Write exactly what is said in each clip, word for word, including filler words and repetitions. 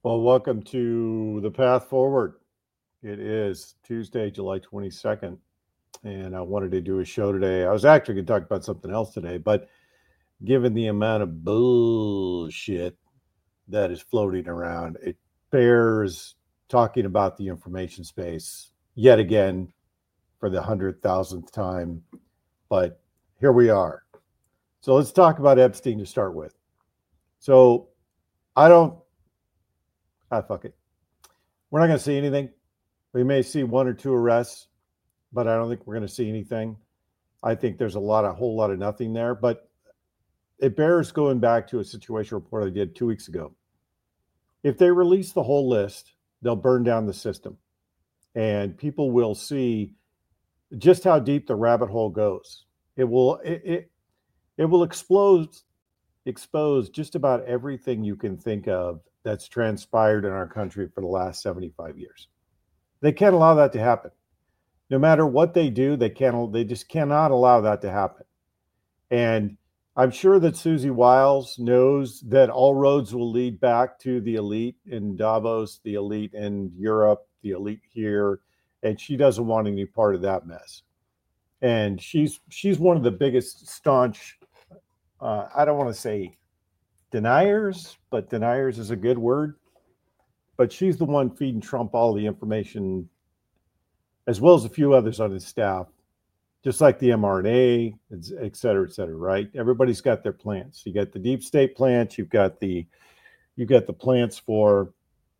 Well, welcome to the Path Forward. It is Tuesday, July twenty-second, and I wanted to do a show today. I was actually going to talk about something else today, but given the amount of bullshit that is floating around, it bears talking about the information space yet again for the hundred thousandth time. But here we are. So let's talk about Epstein to start with. So I don't, ah, fuck it. We're not going to see anything. We may see one or two arrests, but I don't think we're going to see anything. I think there's a lot, a whole lot of nothing there. But it bears going back to a situation report I did two weeks ago. If they release the whole list, they'll burn down the system, and people will see just how deep the rabbit hole goes. It will it it, it will expose expose just about everything you can think of that's transpired in our country for the last seventy-five years. They can't allow that to happen. No matter what they do, they can't. They just cannot allow that to happen. And I'm sure that Susie Wiles knows that all roads will lead back to the elite in Davos, the elite in Europe, the elite here, and she doesn't want any part of that mess. And she's she's one of the biggest staunch, uh, I don't want to say deniers, but deniers is a good word. But she's the one feeding Trump all the information, as well as a few others on his staff, just like the M R N A, et cetera, et cetera, right? Everybody's got their plans. You got the deep state plants, you've got the you've got the plants for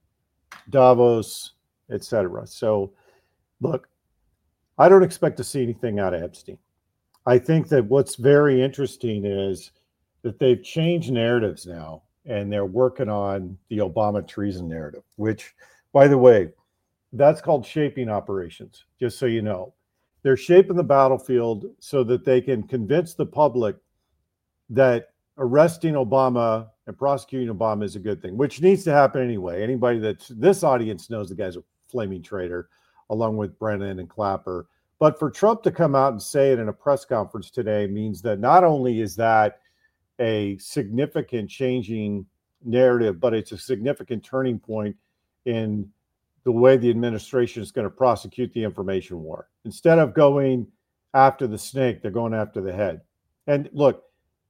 Davos, et cetera. So look, I don't expect to see anything out of Epstein. I think that what's very interesting is that they've changed narratives now, and they're working on the Obama treason narrative, which, by the way, that's called shaping operations, just so you know. They're shaping the battlefield so that they can convince the public that arresting Obama and prosecuting Obama is a good thing, which needs to happen anyway. Anybody that's this audience knows the guy's a flaming traitor, along with Brennan and Clapper. But for Trump to come out and say it in a press conference today means that not only is that a significant changing narrative, but it's a significant turning point in the way the administration is going to prosecute the information war. Instead of going after the snake, they're going after the head. And look,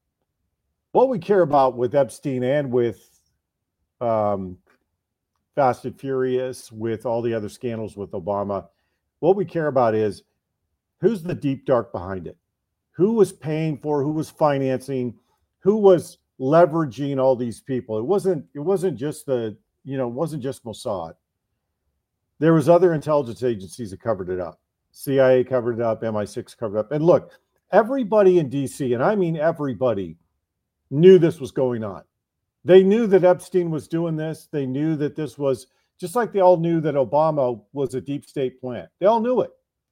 what we care about with Epstein and with um, Fast and Furious, with all the other scandals with Obama, what we care about is who's the deep dark behind it? Who was paying for, who was financing, who was leveraging all these people? It wasn't, it wasn't just the, you know, it wasn't just Mossad. There was other intelligence agencies that covered it up. C I A covered it up, M I six covered it up. And look, everybody in D C, and I mean everybody, knew this was going on. They knew that Epstein was doing this. They knew that this was, just like they all knew that Obama was a deep state plant. They all knew it.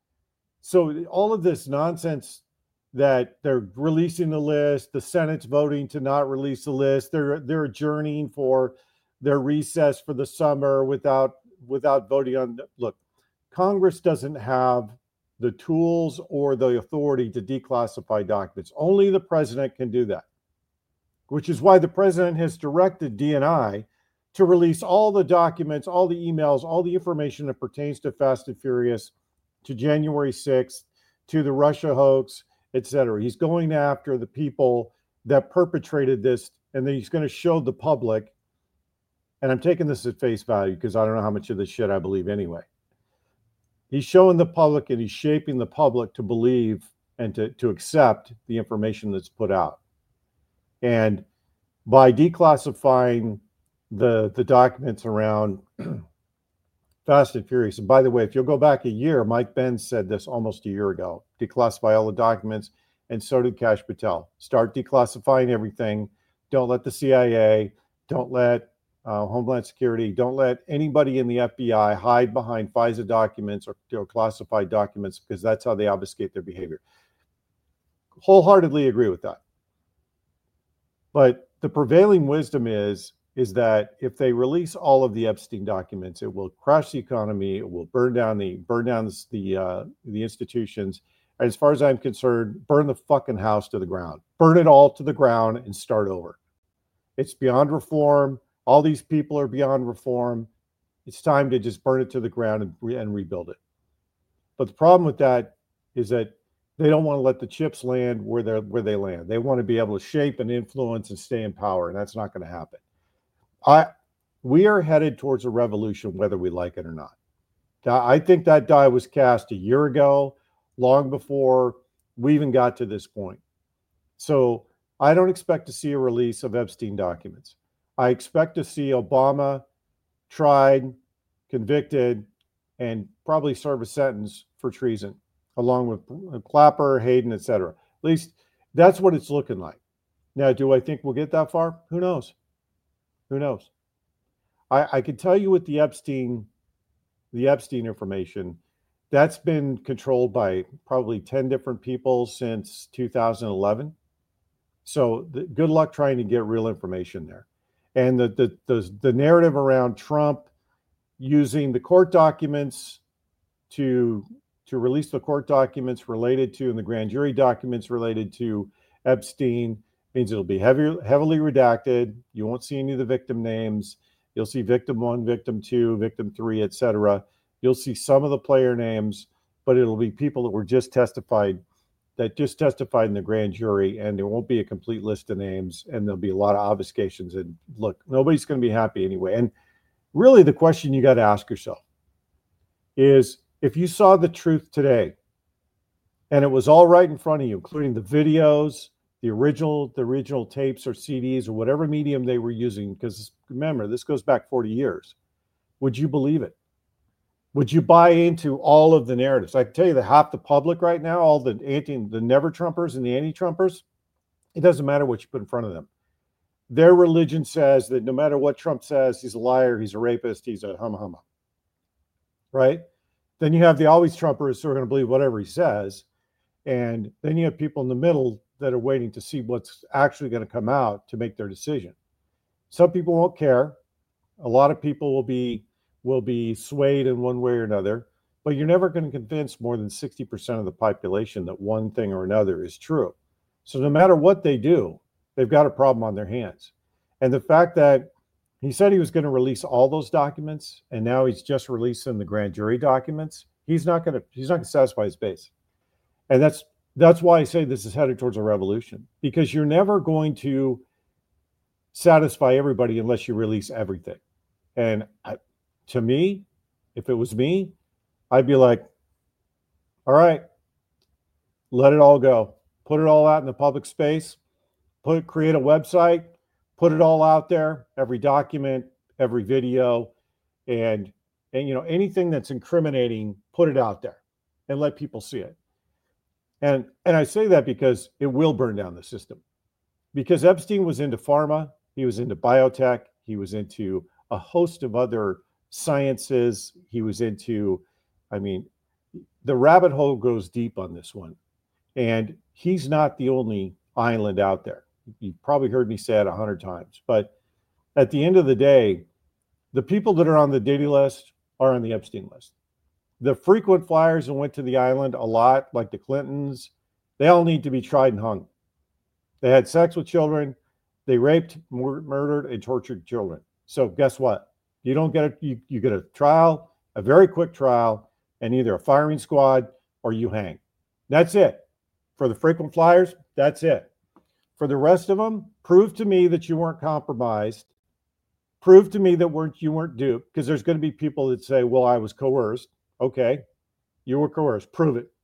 So all of this nonsense that they're releasing the list, the Senate's voting to not release the list, they're they're adjourning for their recess for the summer without without voting on. Look, Congress doesn't have the tools or the authority to declassify documents. Only the president can do that, which is why the president has directed D N I to release all the documents, all the emails, all the information that pertains to Fast and Furious, to January sixth, to the Russia hoax, et cetera. He's going after the people that perpetrated this, and then he's going to show the public, and I'm taking this at face value because I don't know how much of this shit I believe anyway. He's showing the public and he's shaping the public to believe and to, to accept the information that's put out. And by declassifying the, the documents around Fast and Furious, and by the way, if you'll go back a year, Mike Benz said this almost a year ago, declassify all the documents, and so did Kash Patel. Start declassifying everything. Don't let the C I A, don't let uh, Homeland Security, don't let anybody in the F B I hide behind FISA documents or, or classified documents, because that's how they obfuscate their behavior. Wholeheartedly agree with that. But the prevailing wisdom is, is that if they release all of the Epstein documents, it will crash the economy, it will burn down the burn down the uh, the institutions. And as far as I'm concerned, burn the fucking house to the ground. Burn it all to the ground and start over. It's beyond reform. All these people are beyond reform. It's time to just burn it to the ground and, re- and rebuild it. But the problem with that is that they don't want to let the chips land where they where they land. They want to be able to shape and influence and stay in power, and that's not going to happen. I we are headed towards a revolution, whether we like it or not. I think that die was cast a year ago, long before we even got to this point. So I don't expect to see a release of Epstein documents. I expect to see Obama tried, convicted, and probably serve a sentence for treason, along with Clapper, Hayden, et cetera. At least that's what it's looking like. Now, do I think we'll get that far? Who knows? Who knows? I, I can tell you with the Epstein, the Epstein information, that's been controlled by probably ten different people since two thousand eleven. So the, good luck trying to get real information there. And the, the the the narrative around Trump using the court documents to to release the court documents related to and the grand jury documents related to Epstein means it'll be heavy, heavily redacted. You won't see any of the victim names. You'll see victim one, victim two, victim three, et cetera. You'll see some of the player names, but it'll be people that were just testified, that just testified in the grand jury, and there won't be a complete list of names, and there'll be a lot of obfuscations. And look, nobody's going to be happy anyway. And really the question you got to ask yourself is, if you saw the truth today and it was all right in front of you, including the videos, the original, the original tapes or C Ds or whatever medium they were using, because remember, this goes back forty years, would you believe it? Would you buy into all of the narratives? I can tell you that half the public right now, all the anti, the never Trumpers and the anti-Trumpers, it doesn't matter what you put in front of them. Their religion says that no matter what Trump says, he's a liar, he's a rapist, he's a hum hum. Right? Then you have the always Trumpers who are going to believe whatever he says. And then you have people in the middle that are waiting to see what's actually going to come out to make their decision. Some people won't care. A lot of people will be will be swayed in one way or another, but you're never going to convince more than sixty percent of the population that one thing or another is true. So no matter what they do, they've got a problem on their hands. And the fact that he said he was going to release all those documents, and now he's just releasing the grand jury documents, he's not going to he's not going to satisfy his base. And that's that's why I say this is headed towards a revolution, because you're never going to satisfy everybody unless you release everything. And I, to me, if it was me, I'd be like, all right, let it all go. Put it all out in the public space. Put create a website, put it all out there, every document, every video, and and you know, anything that's incriminating, put it out there and let people see it. And and I say that because it will burn down the system. Because Epstein was into pharma, he was into biotech, he was into a host of other sciences, he was into, I mean, the rabbit hole goes deep on this one. And he's not the only island out there. You've probably heard me say it a hundred times. But at the end of the day, the people that are on the Diddy list are on the Epstein list. The frequent flyers that went to the island a lot, like the Clintons, they all need to be tried and hung. They had sex with children. They raped, mur- murdered, and tortured children. So guess what? You don't get a, you, you get a trial, a very quick trial, and either a firing squad or you hang. That's it. For the frequent flyers, that's it. For the rest of them, prove to me that you weren't compromised. Prove to me that weren't you weren't duped, because there's going to be people that say, well, I was coerced. Okay, you were coerced. Prove it.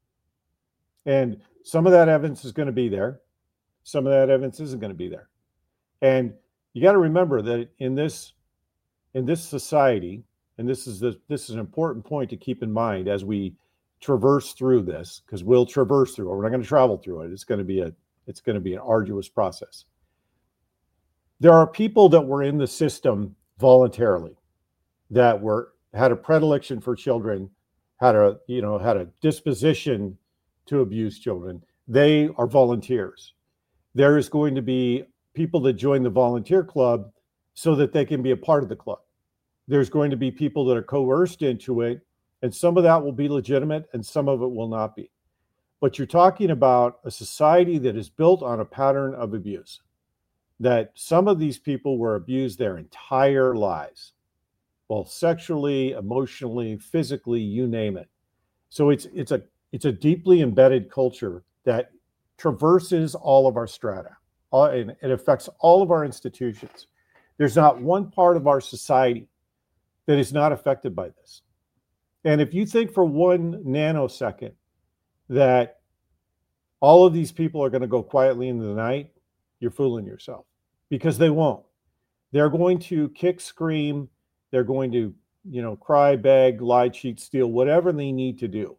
And some of that evidence is going to be there. Some of that evidence isn't going to be there. And you got to remember that in this in this society, and this is the this is an important point to keep in mind as we traverse through this, because we'll traverse through it. We're not going to travel through it. It's going to be a it's going to be an arduous process. There are people that were in the system voluntarily, that were had a predilection for children, had a you know had a disposition to abuse children. They are volunteers. There is going to be people that join the volunteer club so that they can be a part of the club. There's going to be people that are coerced into it, and some of that will be legitimate and some of it will not be. But you're talking about a society that is built on a pattern of abuse. that some of these people were abused their entire lives, both sexually, emotionally, physically, you name it. So it's it's a it's a deeply embedded culture that traverses all of our strata. All, and it affects all of our institutions. There's not one part of our society that is not affected by this. And if you think for one nanosecond that all of these people are going to go quietly into the night, you're fooling yourself, because they won't. They're going to kick, scream. They're going to, you know, cry, beg, lie, cheat, steal, whatever they need to do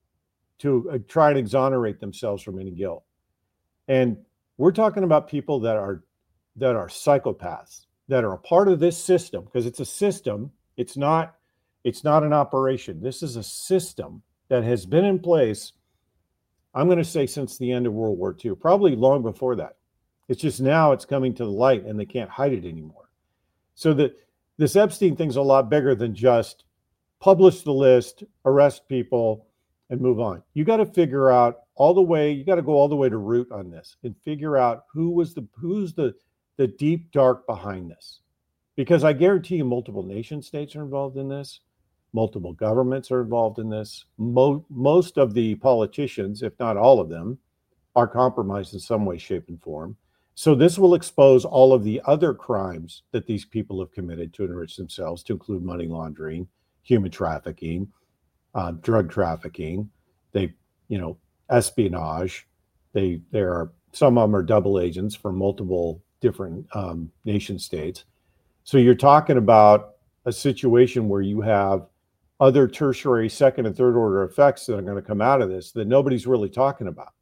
to uh, try and exonerate themselves from any guilt. And we're talking about people that are that are psychopaths, that are a part of this system, because it's a system. It's not it's not an operation. This is a system that has been in place, I'm going to say, since the end of World War Two, probably long before that. It's just now it's coming to the light and they can't hide it anymore. So that this Epstein thing's a lot bigger than just publish the list, arrest people, and move on. You got to figure out all the way, you got to go all the way to root on this and figure out who was the who's the the deep dark behind this. Because I guarantee you multiple nation states are involved in this. Multiple governments are involved in this. Mo- most of the politicians, if not all of them, are compromised in some way, shape, and form. So this will expose all of the other crimes that these people have committed to enrich themselves, to include money laundering, human trafficking, uh, drug trafficking. They, you know, espionage. They there are some of them are double agents for multiple different um, nation states. So you're talking about a situation where you have other tertiary, second, and third order effects that are going to come out of this that nobody's really talking about.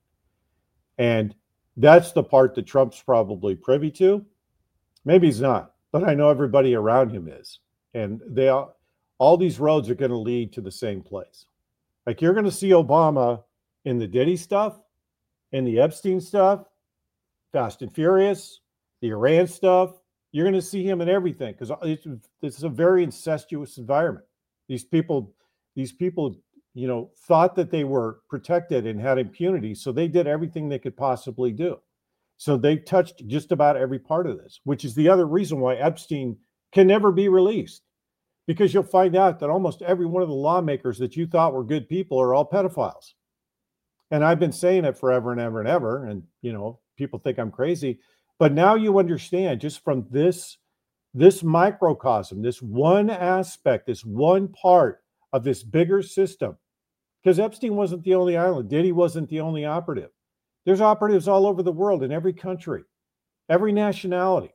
And that's the part that Trump's probably privy to. Maybe he's not, but I know everybody around him is. And they all, all these roads are going to lead to the same place. Like, you're going to see Obama in the Diddy stuff, in the Epstein stuff, Fast and Furious, the Iran stuff. You're going to see him in everything, because it's, it's a very incestuous environment. These people, these people, you know, thought that they were protected and had impunity, so they did everything they could possibly do. So they touched just about every part of this, which is the other reason why Epstein can never be released, because you'll find out that almost every one of the lawmakers that you thought were good people are all pedophiles. And I've been saying it forever and ever and ever, and, you know, people think I'm crazy, but now you understand, just from this this microcosm, this one aspect, this one part of this bigger system, because Epstein wasn't the only island. Diddy wasn't the only operative. There's operatives all over the world, in every country, every nationality.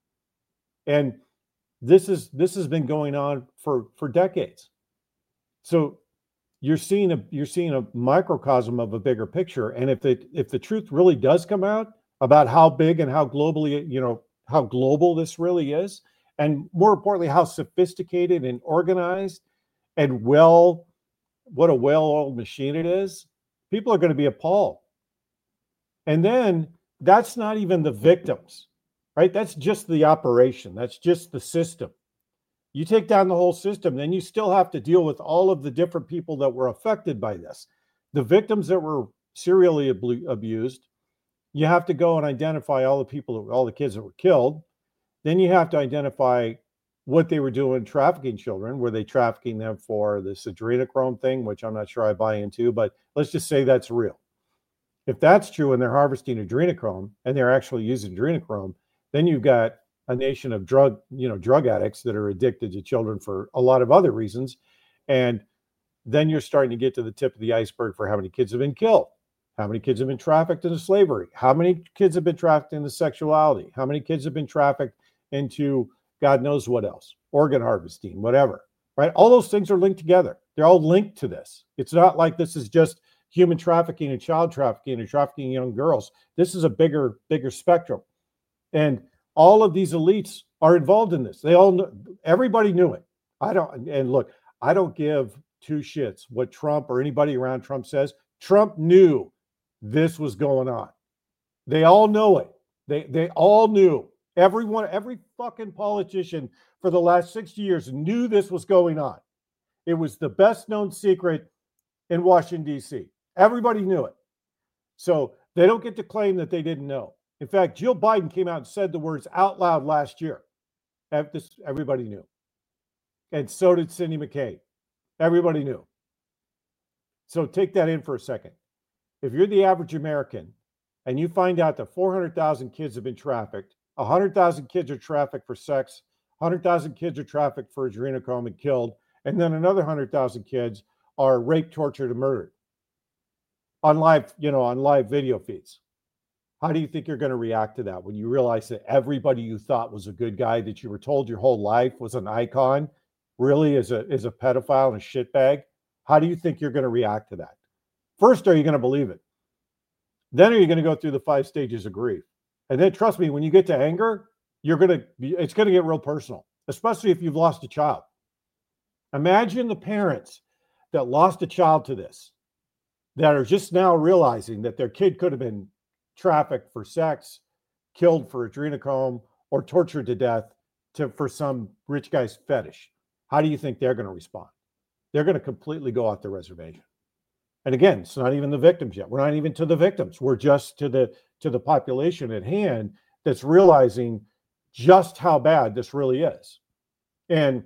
And this is this has been going on for, for decades. So you're seeing a you're seeing a microcosm of a bigger picture. And if the if the truth really does come out about how big and how globally, you know, how global this really is, and more importantly, how sophisticated and organized and well, what a well-oiled machine it is, people are going to be appalled. And then that's not even the victims, right? That's just the operation. That's just the system. You take down the whole system, then you still have to deal with all of the different people that were affected by this. The victims that were serially ab- abused, you have to go and identify all the people, all the kids that were killed. Then you have to identify what they were doing trafficking children. Were they trafficking them for this adrenochrome thing, which I'm not sure I buy into, but let's just say that's real. If that's true and they're harvesting adrenochrome and they're actually using adrenochrome, then you've got a nation of drug, you know, drug addicts that are addicted to children for a lot of other reasons. And then you're starting to get to the tip of the iceberg for how many kids have been killed, how many kids have been trafficked into slavery, how many kids have been trafficked into sexuality, how many kids have been trafficked into God knows what else, organ harvesting, whatever, right? All those things are linked together. They're all linked to this. It's not like this is just human trafficking and child trafficking and trafficking young girls. This is a bigger, bigger spectrum. And all of these elites are involved in this. They all know, everybody knew it. I don't, and look, I don't give two shits what Trump or anybody around Trump says. Trump knew this was going on. They all know it. They they all knew. Everyone, every fucking politician for the last sixty years knew this was going on. It was the best known secret in Washington, D C. Everybody knew it. So they don't get to claim that they didn't know. In fact, Jill Biden came out and said the words out loud last year. This, everybody knew. And so did Cindy McCain. Everybody knew. So take that in for a second. If you're the average American and you find out that four hundred thousand kids have been trafficked, one hundred thousand kids are trafficked for sex, one hundred thousand kids are trafficked for adrenochrome and killed, and then another one hundred thousand kids are raped, tortured, and murdered on live, you know, on live video feeds. How do you think you're going to react to that when you realize that everybody you thought was a good guy that you were told your whole life was an icon really is a is a pedophile and a shitbag? How do you think you're going to react to that? First, are you going to believe it? Then are you going to go through the five stages of grief? And then trust me, when you get to anger, you're going to be, it's going to get real personal, especially if you've lost a child. Imagine the parents that lost a child to this, that are just now realizing that their kid could have been trafficked for sex, killed for adrenochrome, or tortured to death to, for some rich guy's fetish. How do you think they're going to respond? They're going to completely go off the reservation. And again, it's not even the victims yet. We're not even to the victims. We're just to the to the population at hand that's realizing just how bad this really is. And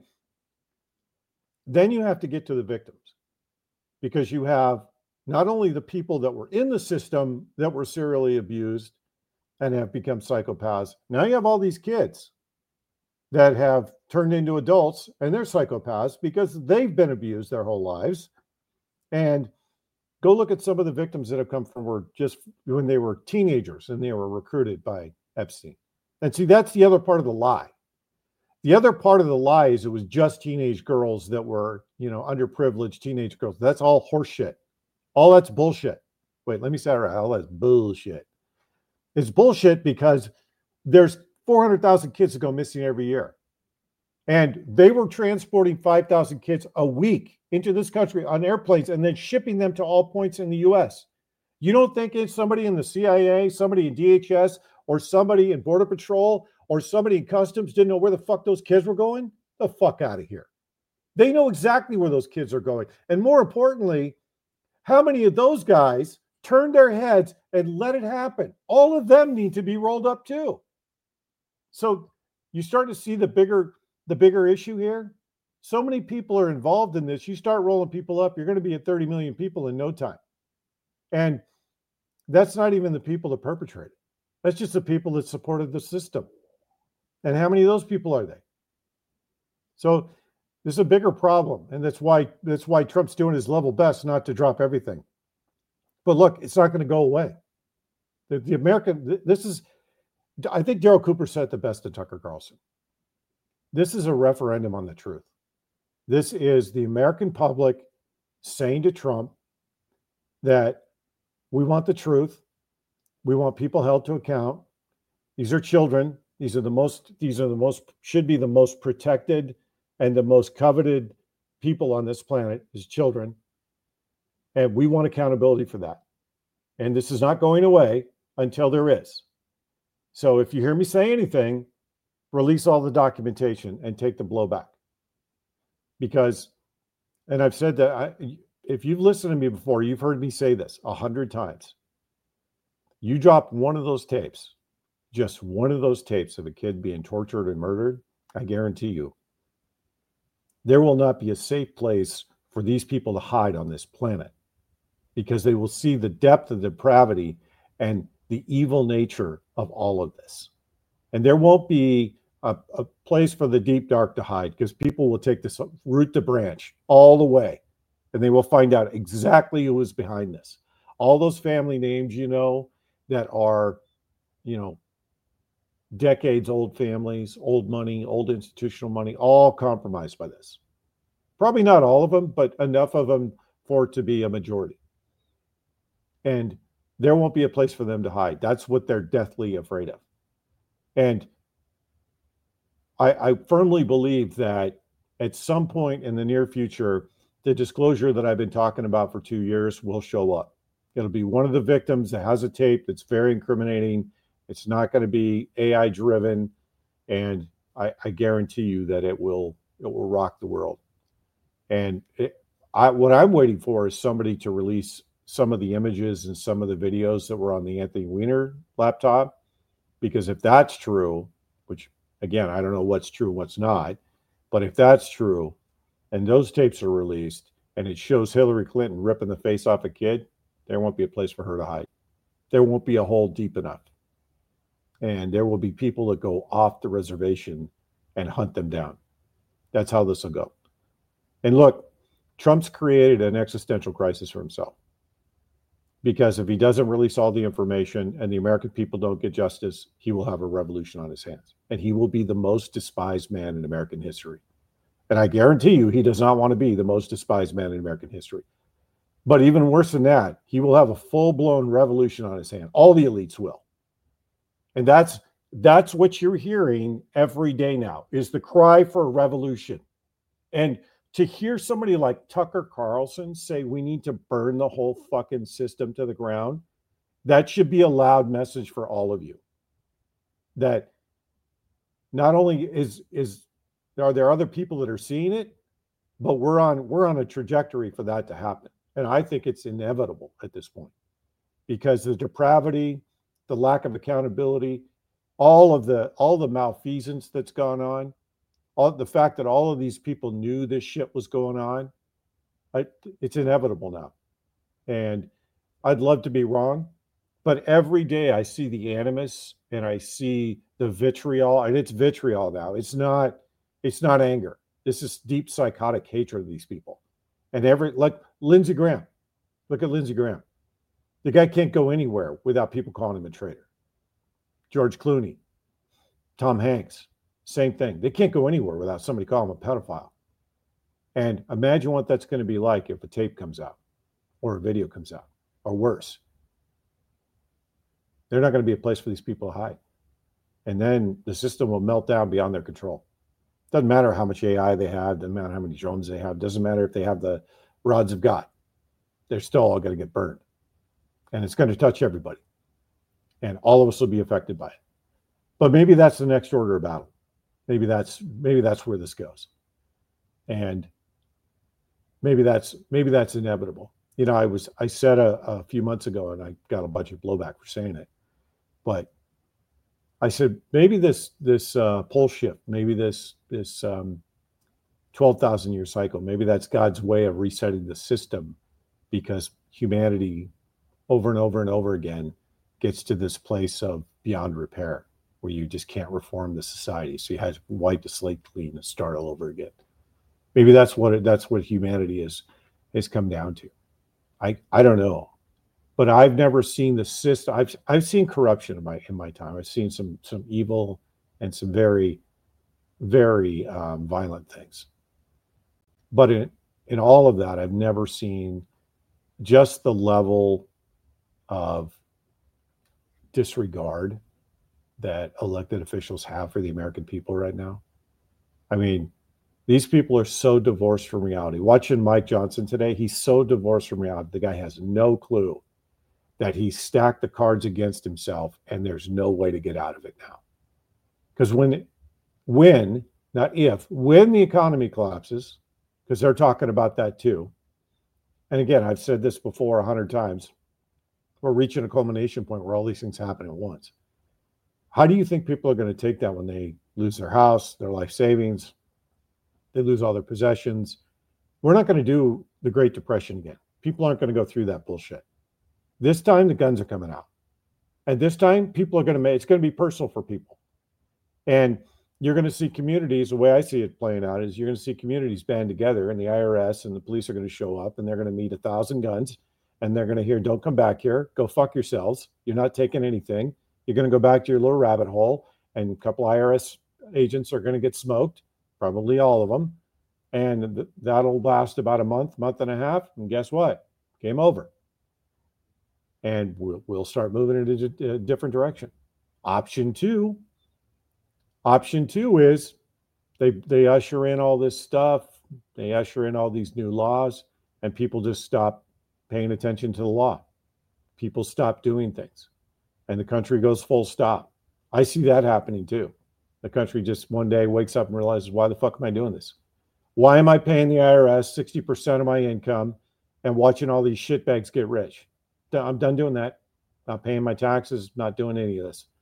then you have to get to the victims, because you have not only the people that were in the system that were serially abused and have become psychopaths. Now you have all these kids that have turned into adults and they're psychopaths because they've been abused their whole lives. And go look at some of the victims that have come forward just when they were teenagers and they were recruited by Epstein. And see, that's the other part of the lie. The other part of the lie is it was just teenage girls that were, you know, underprivileged teenage girls. That's all horseshit. All that's bullshit. Wait, let me say it right. All that's bullshit. It's bullshit because there's four hundred thousand kids that go missing every year. And they were transporting five thousand kids a week into this country on airplanes and then shipping them to all points in the U S. You don't think it's somebody in the C I A, somebody in D H S, or somebody in Border Patrol, or somebody in Customs didn't know where the fuck those kids were going? The fuck out of here. They know exactly where those kids are going. And more importantly, how many of those guys turned their heads and let it happen? All of them need to be rolled up too. So you start to see the bigger, the bigger issue here. So many people are involved in this. You start rolling people up, you're going to be at thirty million people in no time. And that's not even the people that perpetrated. That's just the people that supported the system. And how many of those people are they? So this is a bigger problem. And that's why that's why Trump's doing his level best not to drop everything. But look, it's not going to go away. The, the American, this is, I think Daryl Cooper said it the best to Tucker Carlson. This is a referendum on the truth. This is the American public saying to Trump that we want the truth. We want people held to account. These are children. These are the most, these are the most, should be the most protected and the most coveted people on this planet is children. And we want accountability for that. And this is not going away until there is. So if you hear me say anything, release all the documentation and take the blowback. Because, and I've said that, I, if you've listened to me before, you've heard me say this a hundred times. You drop one of those tapes, just one of those tapes of a kid being tortured and murdered, I guarantee you, there will not be a safe place for these people to hide on this planet, because they will see the depth of depravity and the evil nature of all of this. And there won't be a, a place for the deep dark to hide, because people will take this root to branch all the way, and they will find out exactly who is behind this. All those family names, you know, that are, you know, decades old families, old money, old institutional money, all compromised by this. Probably not all of them, but enough of them for it to be a majority. And there won't be a place for them to hide. That's what they're deathly afraid of. And I, I firmly believe that at some point in the near future, the disclosure that I've been talking about for two years will show up. It'll be one of the victims that has a tape that's very incriminating. It's not going to be A I driven. And I, I guarantee you that it will, it will rock the world. And it, I, what I'm waiting for is somebody to release some of the images and some of the videos that were on the Anthony Weiner laptop Because if that's true, which again, I don't know what's true and what's not, but if that's true and those tapes are released and it shows Hillary Clinton ripping the face off a kid, there won't be a place for her to hide. There won't be a hole deep enough. And there will be people that go off the reservation and hunt them down. That's how this will go. And look, Trump's created an existential crisis for himself. Because if he doesn't release all the information and the American people don't get justice, he will have a revolution on his hands. And he will be the most despised man in American history. And I guarantee you, he does not want to be the most despised man in American history. But even worse than that, he will have a full-blown revolution on his hand. All the elites will. And that's that's what you're hearing every day now, is the cry for a revolution. And to hear somebody like Tucker Carlson say we need to burn the whole fucking system to the ground, that should be a loud message for all of you. That not only is is are there other people that are seeing it, but we're on we're on a trajectory for that to happen. And I think it's inevitable at this point, because the depravity, the lack of accountability, all of the all the malfeasance that's gone on, all the fact that all of these people knew this shit was going on, I, it's inevitable now. And I'd love to be wrong, but every day I see the animus and I see the vitriol, and it's vitriol now. It's not, it's not anger. This is deep psychotic hatred of these people. And every, like Lindsey Graham, look at Lindsey Graham. The guy can't go anywhere without people calling him a traitor. George Clooney, Tom Hanks, same thing. They can't go anywhere without somebody calling them a pedophile. And imagine what that's going to be like if a tape comes out or a video comes out, or worse. They're not going to be a place for these people to hide. And then the system will melt down beyond their control. Doesn't matter how much A I they have, doesn't matter how many drones they have, doesn't matter if they have the rods of God. They're still all going to get burned. And it's going to touch everybody. And all of us will be affected by it. But maybe that's the next order of battle. Maybe that's maybe that's where this goes. And maybe that's maybe that's inevitable. You know, I was I said a, a few months ago, and I got a bunch of blowback for saying it, but I said maybe this this uh, pole shift, maybe this this um, twelve thousand year cycle, maybe that's God's way of resetting the system, because humanity over and over and over again gets to this place of beyond repair, where you just can't reform the society. So you have to wipe the slate clean and start all over again. Maybe that's what it, that's what humanity is has come down to. I I don't know, but I've never seen the system. I've I've seen corruption in my in my time. I've seen some some evil and some very very um, violent things. But in in all of that, I've never seen just the level of disregard that elected officials have for the American people right now. I mean, these people are so divorced from reality. Watching Mike Johnson today, he's so divorced from reality. The guy has no clue that he stacked the cards against himself, and there's no way to get out of it now. Because when, when, not if, when the economy collapses, because they're talking about that too. And again, I've said this before a hundred times, we're reaching a culmination point where all these things happen at once. How do you think people are going to take that when they lose their house, their life savings, they lose all their possessions? We're not going to do the Great Depression again. People aren't going to go through that bullshit. This time, the guns are coming out. And this time, people are going to make, it's going to be personal for people. And you're going to see communities, the way I see it playing out is you're going to see communities band together, and the I R S and the police are going to show up, and they're going to meet a thousand guns, and they're going to hear, don't come back here, go fuck yourselves. You're not taking anything. You're going to go back to your little rabbit hole, and a couple I R S agents are going to get smoked, probably all of them. And th- that'll last about a month, month and a half. And guess what? Game over. And we'll, we'll start moving in a different direction. Option two, option two is they, they usher in all this stuff. They usher in all these new laws, and people just stop paying attention to the law. People stop doing things, and the country goes full stop. I see that happening too. The country just one day wakes up and realizes, why the fuck am I doing this? Why am I paying the I R S sixty percent of my income and watching all these shitbags get rich? I'm done doing that. Not paying my taxes, not doing any of this.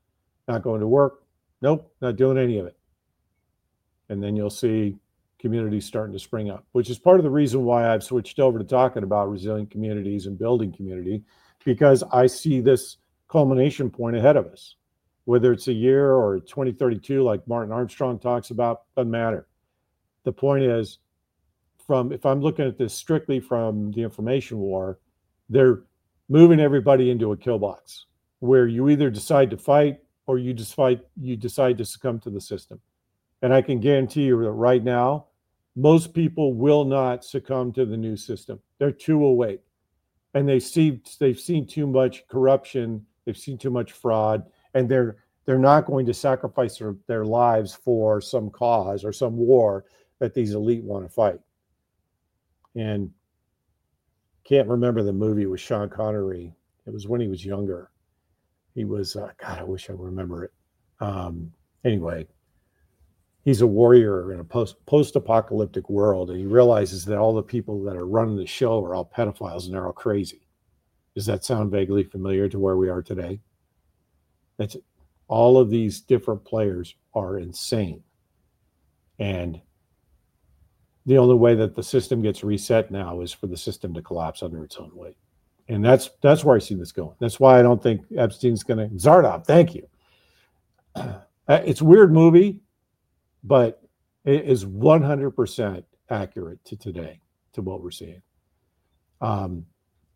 Not going to work. Nope, not doing any of it. And then you'll see communities starting to spring up, which is part of the reason why I've switched over to talking about resilient communities and building community, because I see this culmination point ahead of us. Whether it's a year or twenty thirty-two, like Martin Armstrong talks about, doesn't matter. The point is, from if I'm looking at this strictly from the information war, they're moving everybody into a kill box where you either decide to fight or you just fight, you decide to succumb to the system. And I can guarantee you that right now, most people will not succumb to the new system. They're too awake, and they see they've seen too much corruption, they've seen too much fraud, and they're they're not going to sacrifice their, their lives for some cause or some war that these elite want to fight. And can't remember the movie with Sean Connery. It was when he was younger. He was, uh, God, I wish I remember it. Um, anyway, he's a warrior in a post, post-apocalyptic world, and he realizes that all the people that are running the show are all pedophiles and they're all crazy. Does that sound vaguely familiar to where we are today? That's all of these different players are insane. And the only way that the system gets reset now is for the system to collapse under its own weight. And that's that's where I see this going. That's why I don't think Epstein's going to... Zardoz, thank you. It's a weird movie, but it is one hundred percent accurate to today, to what we're seeing. Um,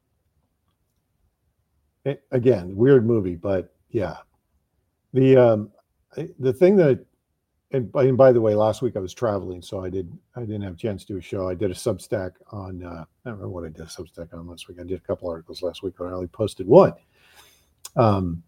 it, again, weird movie, but yeah. The um, the thing that, and by, and by the way, last week I was traveling, so I did I didn't have a chance to do a show. I did a Substack on uh, I don't know what I did a Substack on last week. I did a couple articles last week, but I only posted one. Um,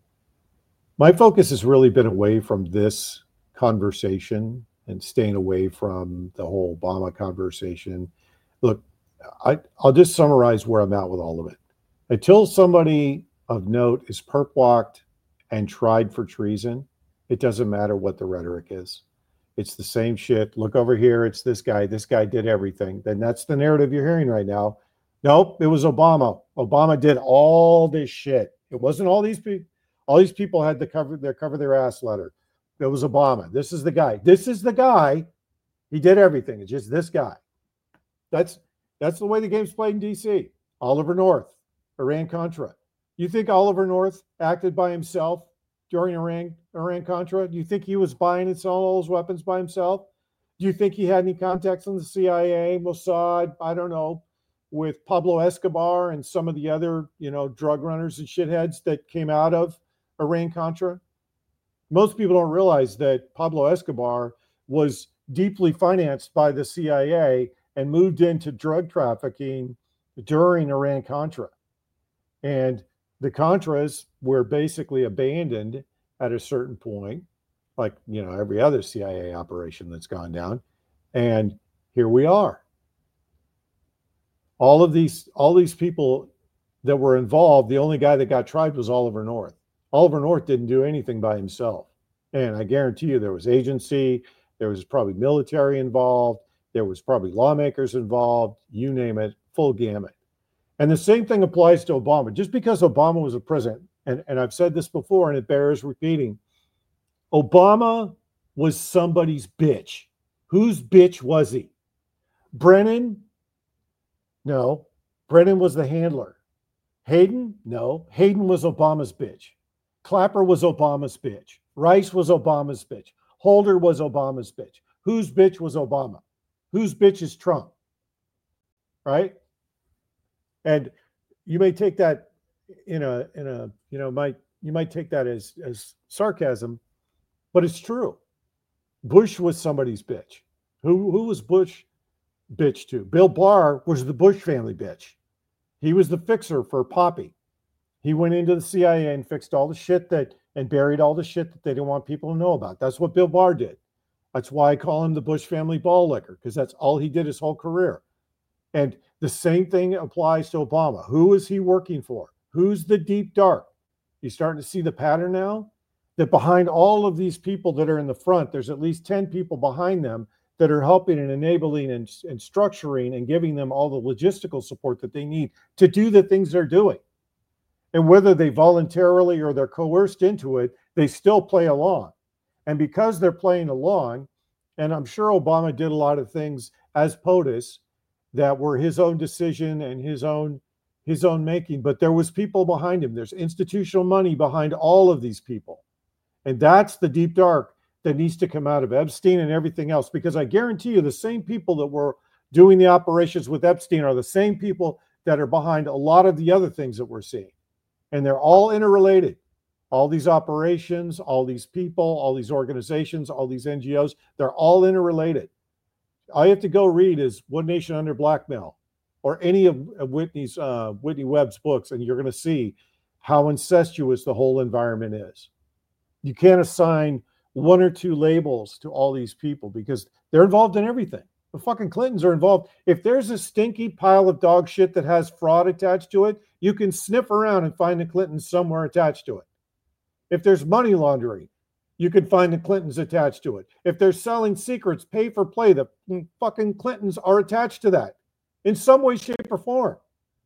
my focus has really been away from this conversation and staying away from the whole Obama conversation. Look, I, I'll just summarize where I'm at with all of it. Until somebody of note is perp walked and tried for treason, it doesn't matter what the rhetoric is. It's the same shit. Look over here. It's this guy. This guy did everything. Then that's the narrative you're hearing right now. Nope, it was Obama. Obama did all this shit. It wasn't all these people. All these people had to cover their cover their ass letter. It was Obama. This is the guy. This is the guy. He did everything. It's just this guy. That's that's the way the game's played in D C. Oliver North, Iran-Contra. You think Oliver North acted by himself during Iran, Iran-Contra? Do you think he was buying and selling all those weapons by himself? Do you think he had any contacts in the C I A, Mossad, I don't know, with Pablo Escobar and some of the other, you know, drug runners and shitheads that came out of Iran-Contra? Most people don't realize that Pablo Escobar was deeply financed by the C I A and moved into drug trafficking during Iran-Contra. And the Contras were basically abandoned at a certain point, like, you know, every other C I A operation that's gone down. And here we are. All of these, all these people that were involved, the only guy that got tried was Oliver North. Oliver North didn't do anything by himself. And I guarantee you there was agency, there was probably military involved, there was probably lawmakers involved, you name it, full gamut. And the same thing applies to Obama. Just because Obama was a president, and, and I've said this before and it bears repeating, Obama was somebody's bitch. Whose bitch was he? Brennan? No. Brennan was the handler. Hayden? No. Hayden was Obama's bitch. Clapper was Obama's bitch. Rice was Obama's bitch. Holder was Obama's bitch. Whose bitch was Obama? Whose bitch is Trump? Right? And you may take that in a in a you know might you might take that as as sarcasm, but it's true. Bush was somebody's bitch. Who who was Bush bitch to? Bill Barr was the Bush family bitch. He was the fixer for Poppy. He went into the C I A and fixed all the shit that and buried all the shit that they didn't want people to know about. That's what Bill Barr did. That's why I call him the Bush family ball licker, because that's all he did his whole career. And the same thing applies to Obama. Who is he working for? Who's the deep dark? You're starting to see the pattern now that behind all of these people that are in the front, there's at least ten people behind them that are helping and enabling and, and structuring and giving them all the logistical support that they need to do the things they're doing. And whether they voluntarily or they're coerced into it, they still play along. And because they're playing along, and I'm sure Obama did a lot of things as POTUS that were his own decision and his own his own making, but there was people behind him. There's institutional money behind all of these people. And that's the deep dark that needs to come out of Epstein and everything else, because I guarantee you the same people that were doing the operations with Epstein are the same people that are behind a lot of the other things that we're seeing. And they're all interrelated. All these operations, all these people, all these organizations, all these N G Os, they're all interrelated. All you have to go read is One Nation Under Blackmail or any of Whitney's uh, Whitney Webb's books, and you're going to see how incestuous the whole environment is. You can't assign one or two labels to all these people because they're involved in everything. The fucking Clintons are involved. If there's a stinky pile of dog shit that has fraud attached to it, you can sniff around and find the Clintons somewhere attached to it. If there's money laundering, you can find the Clintons attached to it. If they're selling secrets, pay for play, the fucking Clintons are attached to that in some way, shape, or form.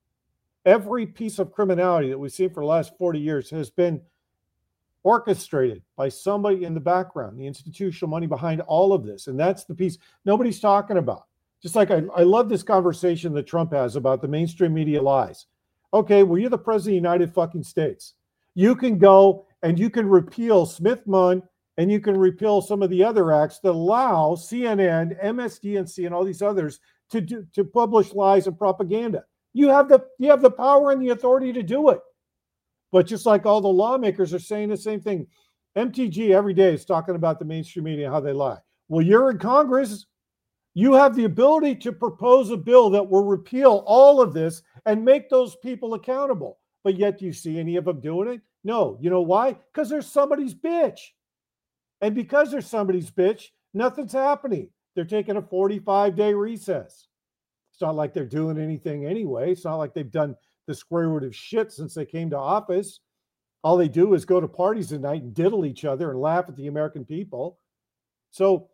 Every piece of criminality that we've seen for the last forty years has been orchestrated by somebody in the background, the institutional money behind all of this. And that's the piece nobody's talking about. Just like I, I love this conversation that Trump has about the mainstream media lies. Okay, well, you're the president of the United fucking States. You can go and you can repeal Smith-Munn and you can repeal some of the other acts that allow C N N, M S D N C, and all these others to do, to publish lies and propaganda. You have the you have the power and the authority to do it. But just like all the lawmakers are saying the same thing, M T G every day is talking about the mainstream media, how they lie. Well, you're in Congress. You have the ability to propose a bill that will repeal all of this and make those people accountable. But yet, do you see any of them doing it? No. You know why? Because there's somebody's bitch. And because there's somebody's bitch, nothing's happening. They're taking a forty-five day recess. It's not like they're doing anything anyway. It's not like they've done the square root of shit since they came to office. All they do is go to parties at night and diddle each other and laugh at the American people. So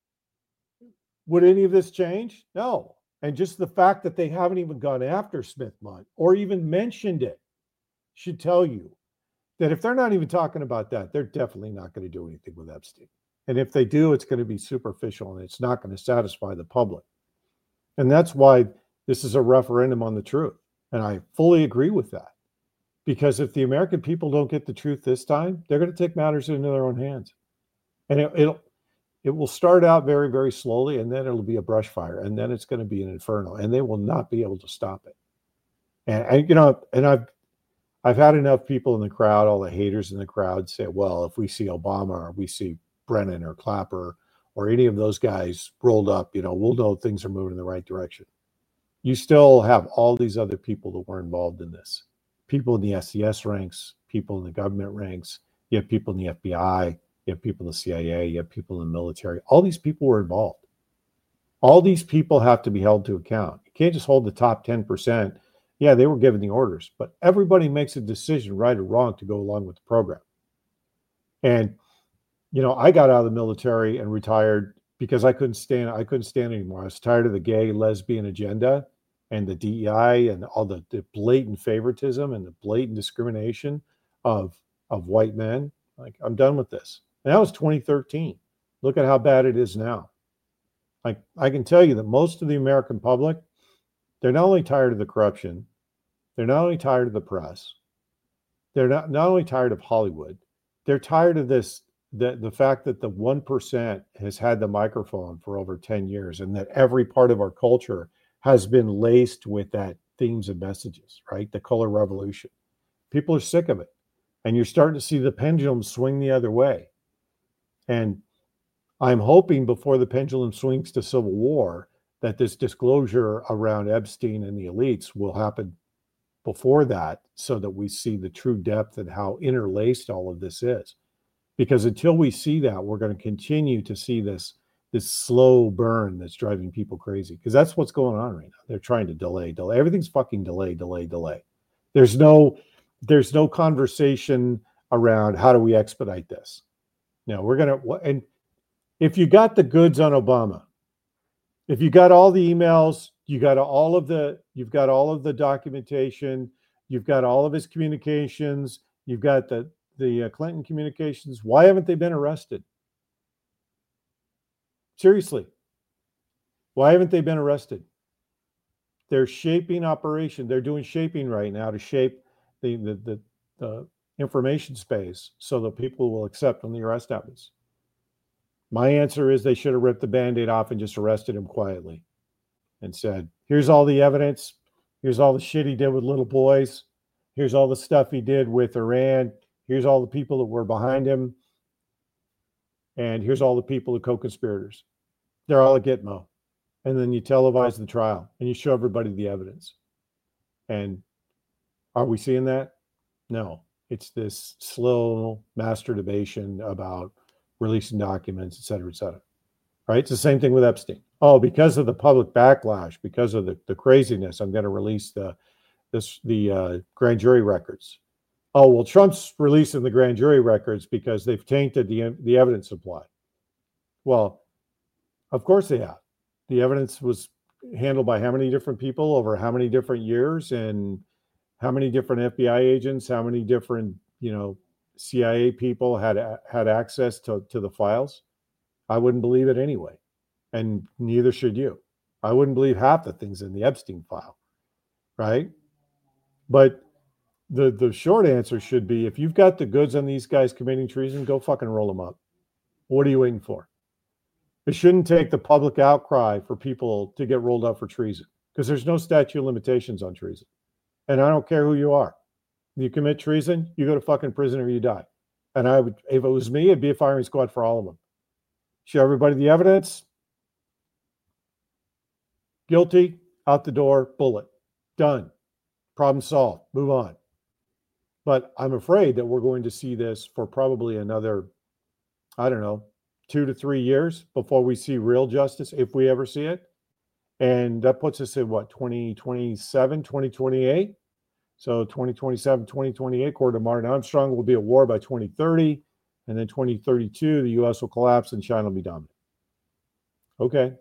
would any of this change? No. And just the fact that they haven't even gone after Smith-Munn or even mentioned it should tell you that if they're not even talking about that, they're definitely not going to do anything with Epstein. And if they do, it's going to be superficial and it's not going to satisfy the public. And that's why this is a referendum on the truth. And I fully agree with that. Because if the American people don't get the truth this time, they're going to take matters into their own hands. And it, it'll, it will start out very, very slowly, and then it'll be a brush fire, and then it's going to be an inferno, and they will not be able to stop it. And, and you know, and I've I've had enough people in the crowd, all the haters in the crowd, say, well, if we see Obama or we see Brennan or Clapper or any of those guys rolled up, you know, we'll know things are moving in the right direction. You still have all these other people that were involved in this. People in the S E S ranks, people in the government ranks, you have people in the F B I, you have people in the C I A, you have people in the military. All these people were involved. All these people have to be held to account. You can't just hold the top ten percent. Yeah, they were given the orders, but everybody makes a decision, right or wrong, to go along with the program. And, you know, I got out of the military and retired because I couldn't stand, I couldn't stand anymore. I was tired of the gay, lesbian agenda and the D E I and all the, the blatant favoritism and the blatant discrimination of, of white men. Like, I'm done with this. And that was twenty thirteen. Look at how bad it is now. Like, I can tell you that most of the American public, they're not only tired of the corruption, they're not only tired of the press, they're not, not only tired of Hollywood, they're tired of this, the, the fact that the one percent has had the microphone for over ten years and that every part of our culture has been laced with that themes and messages, right? The color revolution. People are sick of it. And you're starting to see the pendulum swing the other way. And I'm hoping before the pendulum swings to civil war that this disclosure around Epstein and the elites will happen before that so that we see the true depth and how interlaced all of this is. Because until we see that, we're going to continue to see this, this slow burn that's driving people crazy. Because that's what's going on right now. They're trying to delay, delay. Everything's fucking delay, delay, delay. There's no, there's no conversation around how do we expedite this. No, we're going to, and if you got the goods on Obama, if you got all the emails, you got all of the, you've got all of the documentation, You've got all of his communications. You've got the, the uh, Clinton communications. Why haven't they been arrested? Seriously. Why haven't they been arrested? They're shaping operation. They're doing shaping right now to shape the, the, the, the information space so that people will accept on the arrest evidence. My answer is they should have ripped the Band-Aid off and just arrested him quietly and said, here's all the evidence. Here's all the shit he did with little boys. Here's all the stuff he did with Iran. Here's all the people that were behind him. And here's all the people, the co-conspirators. They're all at Gitmo. And then you televise the trial and you show everybody the evidence. And are we seeing that? No. It's this slow masturbation about releasing documents, et cetera, et cetera. Right? It's the same thing with Epstein. Oh, because of the public backlash, because of the, the craziness, I'm going to release the this the uh, grand jury records. Oh, well, Trump's releasing the grand jury records because they've tainted the the evidence supply. Well, of course they have. The evidence was handled by how many different people over how many different years, and how many different F B I agents, how many different, you know, C I A people had had access to, to the files. I wouldn't believe it anyway. And neither should you. I wouldn't believe half the things in the Epstein file, right? But the, the short answer should be, if you've got the goods on these guys committing treason, go fucking roll them up. What are you waiting for? It shouldn't take the public outcry for people to get rolled up for treason, because there's no statute of limitations on treason. And I don't care who you are. You commit treason, you go to fucking prison or you die. And I would, if it was me, it'd be a firing squad for all of them. Show everybody the evidence. Guilty, out the door, bullet. Done. Problem solved. Move on. But I'm afraid that we're going to see this for probably another, I don't know, two to three years before we see real justice, if we ever see it. And that puts us in what, twenty twenty-seven, twenty twenty-eight? So twenty twenty-seven, twenty twenty-eight, according to Martin Armstrong, will be a war by twenty thirty. And then twenty thirty-two, the U S will collapse and China will be dominant. Okay.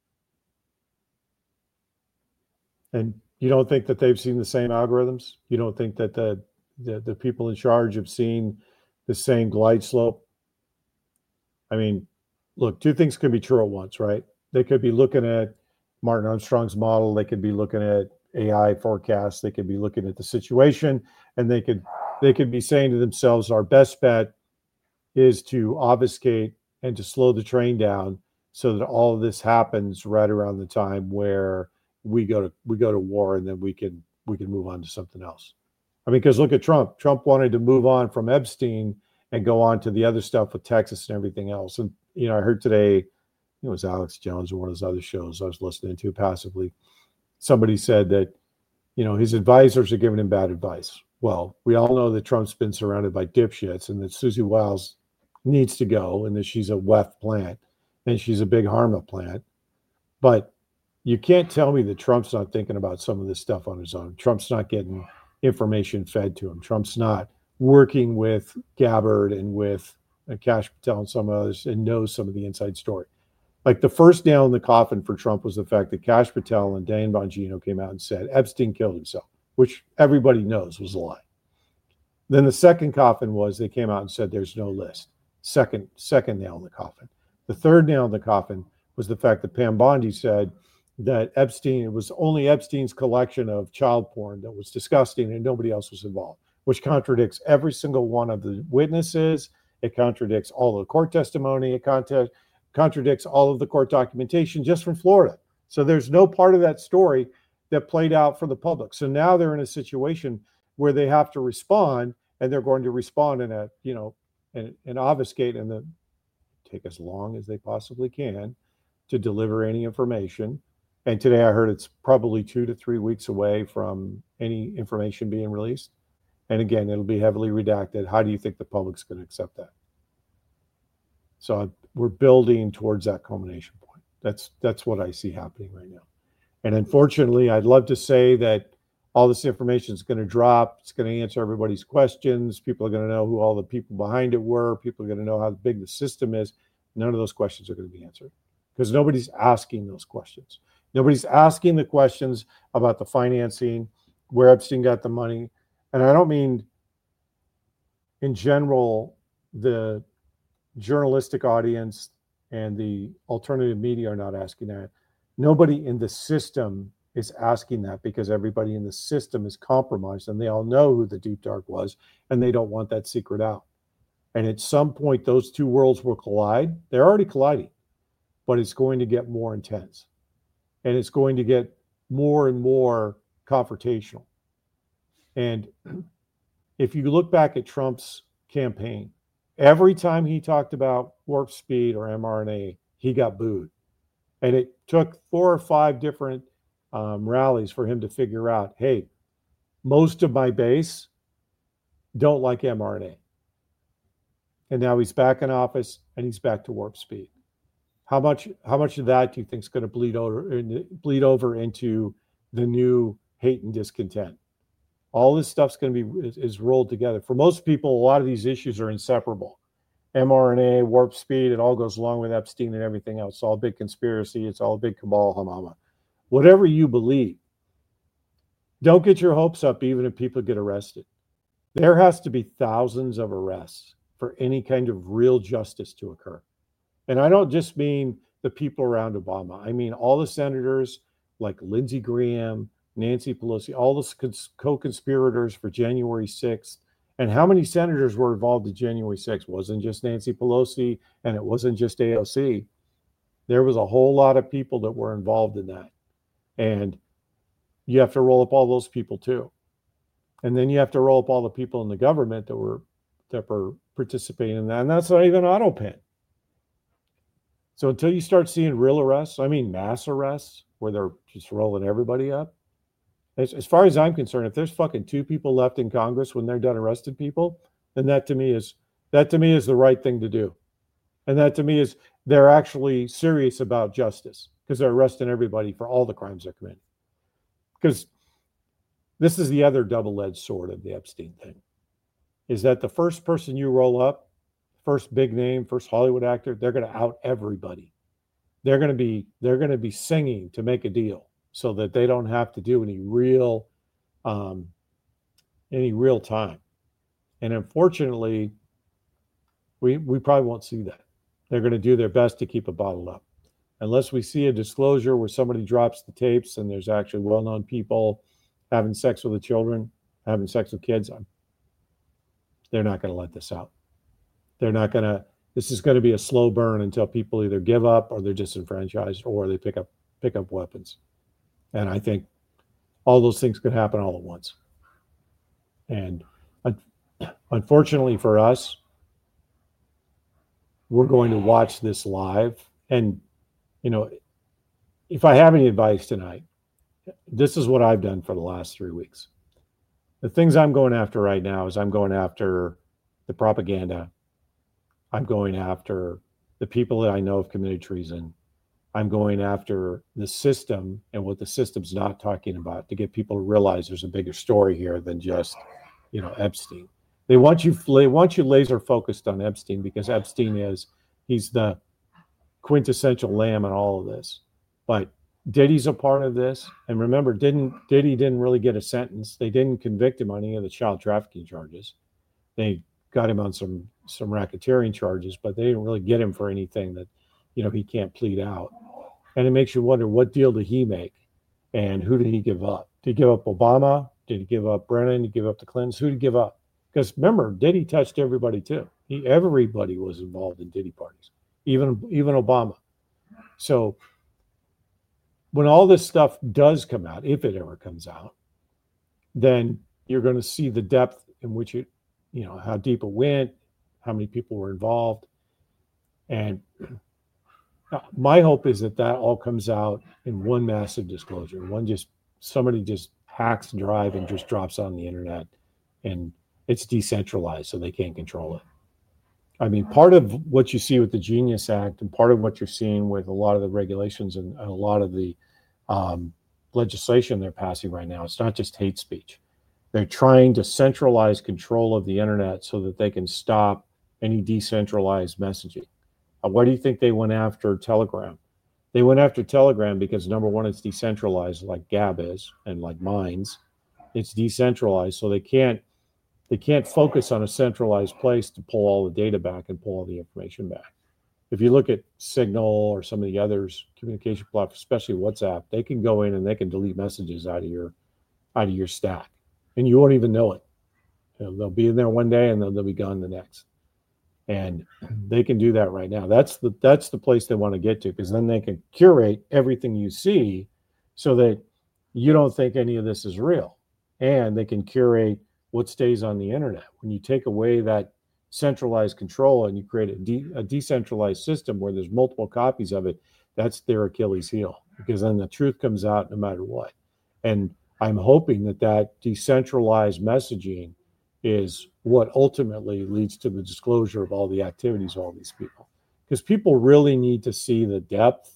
And you don't think that they've seen the same algorithms? You don't think that the, the, the people in charge have seen the same glide slope? I mean, look, two things can be true at once, right? They could be looking at Martin Armstrong's model. They could be looking at A I forecasts. They could be looking at the situation, and they could they could be saying to themselves, our best bet is to obfuscate and to slow the train down so that all of this happens right around the time where we go to we go to war, and then we can we can move on to something else. I mean, because look at Trump. Trump wanted to move on from Epstein and go on to the other stuff with Texas and everything else. And you know, I heard today, it was Alex Jones or one of those other shows I was listening to passively. Somebody said that, you know, his advisors are giving him bad advice. Well, we all know that Trump's been surrounded by dipshits, and that Susie Wiles needs to go, and that she's a W E F plant, and she's a big Harma plant. But you can't tell me that Trump's not thinking about some of this stuff on his own. Trump's not getting information fed to him. Trump's not working with Gabbard and with Kash Patel and some others and knows some of the inside story. Like, the first nail in the coffin for Trump was the fact that Kash Patel and Dan Bongino came out and said Epstein killed himself, which everybody knows was a lie. Then the second coffin was they came out and said there's no list. Second, second nail in the coffin. The third nail in the coffin was the fact that Pam Bondi said that Epstein, it was only Epstein's collection of child porn that was disgusting and nobody else was involved, which contradicts every single one of the witnesses. It contradicts all of the court testimony. It contra- contradicts all of the court documentation just from Florida. So there's no part of that story that played out for the public. So now they're in a situation where they have to respond, and they're going to respond in a, you know, and, and obfuscate and then take as long as they possibly can to deliver any information. And today I heard it's probably two to three weeks away from any information being released. And again, it'll be heavily redacted. How do you think the public's going to accept that? So we're building towards that culmination point. That's that's what I see happening right now. And unfortunately, I'd love to say that all this information is going to drop. It's going to answer everybody's questions. People are going to know who all the people behind it were. People are going to know how big the system is. None of those questions are going to be answered because nobody's asking those questions. Nobody's asking the questions about the financing, where Epstein got the money, And I don't mean in general the journalistic audience and the alternative media are not asking that. Nobody in the system is asking that because everybody in the system is compromised and they all know who the Deep Dark was and they don't want that secret out. And at some point, those two worlds will collide. They're already colliding, but it's going to get more intense and it's going to get more and more confrontational. And if you look back at Trump's campaign, every time he talked about warp speed or mRNA, he got booed. And it took four or five different um, rallies for him to figure out, hey, most of my base don't like mRNA. And now he's back in office and he's back to warp speed. How much how much of that do you think is going to bleed over bleed over into the new hate and discontent? All this stuff's going to be is, is rolled together. For most people, a lot of these issues are inseparable. mRNA, warp speed, it all goes along with Epstein and everything else. It's all a big conspiracy. It's all a big cabal, hamama. Whatever you believe, don't get your hopes up even if people get arrested. There has to be thousands of arrests for any kind of real justice to occur. And I don't just mean the people around Obama. I mean all the senators like Lindsey Graham, Nancy Pelosi, all the co-conspirators for January sixth. And how many senators were involved in January sixth? It wasn't just Nancy Pelosi and it wasn't just A O C. There was a whole lot of people that were involved in that. And you have to roll up all those people too. And then you have to roll up all the people in the government that were that were participating in that. And that's not even AutoPen. So until you start seeing real arrests, I mean mass arrests, where they're just rolling everybody up, as, as far as I'm concerned, if there's fucking two people left in Congress when they're done arresting people, then that to me is that to me is the right thing to do. And that to me is they're actually serious about justice because they're arresting everybody for all the crimes they're committing. Because this is the other double-edged sword of the Epstein thing, is that the first person you roll up, first big name, first Hollywood actor, they're going to out everybody. They're going to be they're going to be singing to make a deal so that they don't have to do any real um, any real time. And unfortunately, we we probably won't see that. They're going to do their best to keep it bottled up. Unless we see a disclosure where somebody drops the tapes and there's actually well-known people having sex with the children, having sex with kids, they're not going to let this out. They're not going to, this is going to be a slow burn until people either give up or they're disenfranchised or they pick up pick up weapons. And I think all those things could happen all at once. And unfortunately for us, we're going to watch this live. And, you know, if I have any advice tonight, this is what I've done for the last three weeks. The things I'm going after right now is I'm going after the propaganda. I'm going after the people that I know have committed treason. I'm going after the system and what the system's not talking about to get people to realize there's a bigger story here than just, you know, Epstein. They want you, they want you laser focused on Epstein because Epstein is, he's the quintessential lamb in all of this. But Diddy's a part of this. And remember, didn't Diddy didn't really get a sentence. They didn't convict him on any of the child trafficking charges. They got him on some some racketeering charges, but they didn't really get him for anything that, you know, he can't plead out. And it makes you wonder, what deal did he make? And who did he give up? Did he give up Obama? Did he give up Brennan? Did he give up the Clintons? Who did he give up? Because remember, Diddy touched everybody too. He, everybody was involved in Diddy parties, even even Obama. So when all this stuff does come out, if it ever comes out, then you're going to see the depth in which it, you know, how deep it went, how many people were involved. And my hope is that that all comes out in one massive disclosure. One just, somebody just hacks Drive and just drops on the internet, and it's decentralized so they can't control it. I mean, part of what you see with the Genius Act and part of what you're seeing with a lot of the regulations and a lot of the um, legislation they're passing right now, it's not just hate speech. They're trying to centralize control of the internet so that they can stop any decentralized messaging. Uh, why do you think they went after Telegram? They went after Telegram because, number one, it's decentralized like Gab is and like Minds. It's decentralized, so they can't they can't focus on a centralized place to pull all the data back and pull all the information back. If you look at Signal or some of the others communication platforms, especially WhatsApp, they can go in and they can delete messages out of your out of your stack, and you won't even know it. You know, they'll be in there one day and then they'll be gone the next. And they can do that right now. That's the that's the place they want to get to, because then they can curate everything you see so that you don't think any of this is real. And they can curate what stays on the internet. When you take away that centralized control and you create a, de- a decentralized system where there's multiple copies of it, that's their Achilles heel, because then the truth comes out no matter what. And I'm hoping that that decentralized messaging is what ultimately leads to the disclosure of all the activities of all these people. Because people really need to see the depth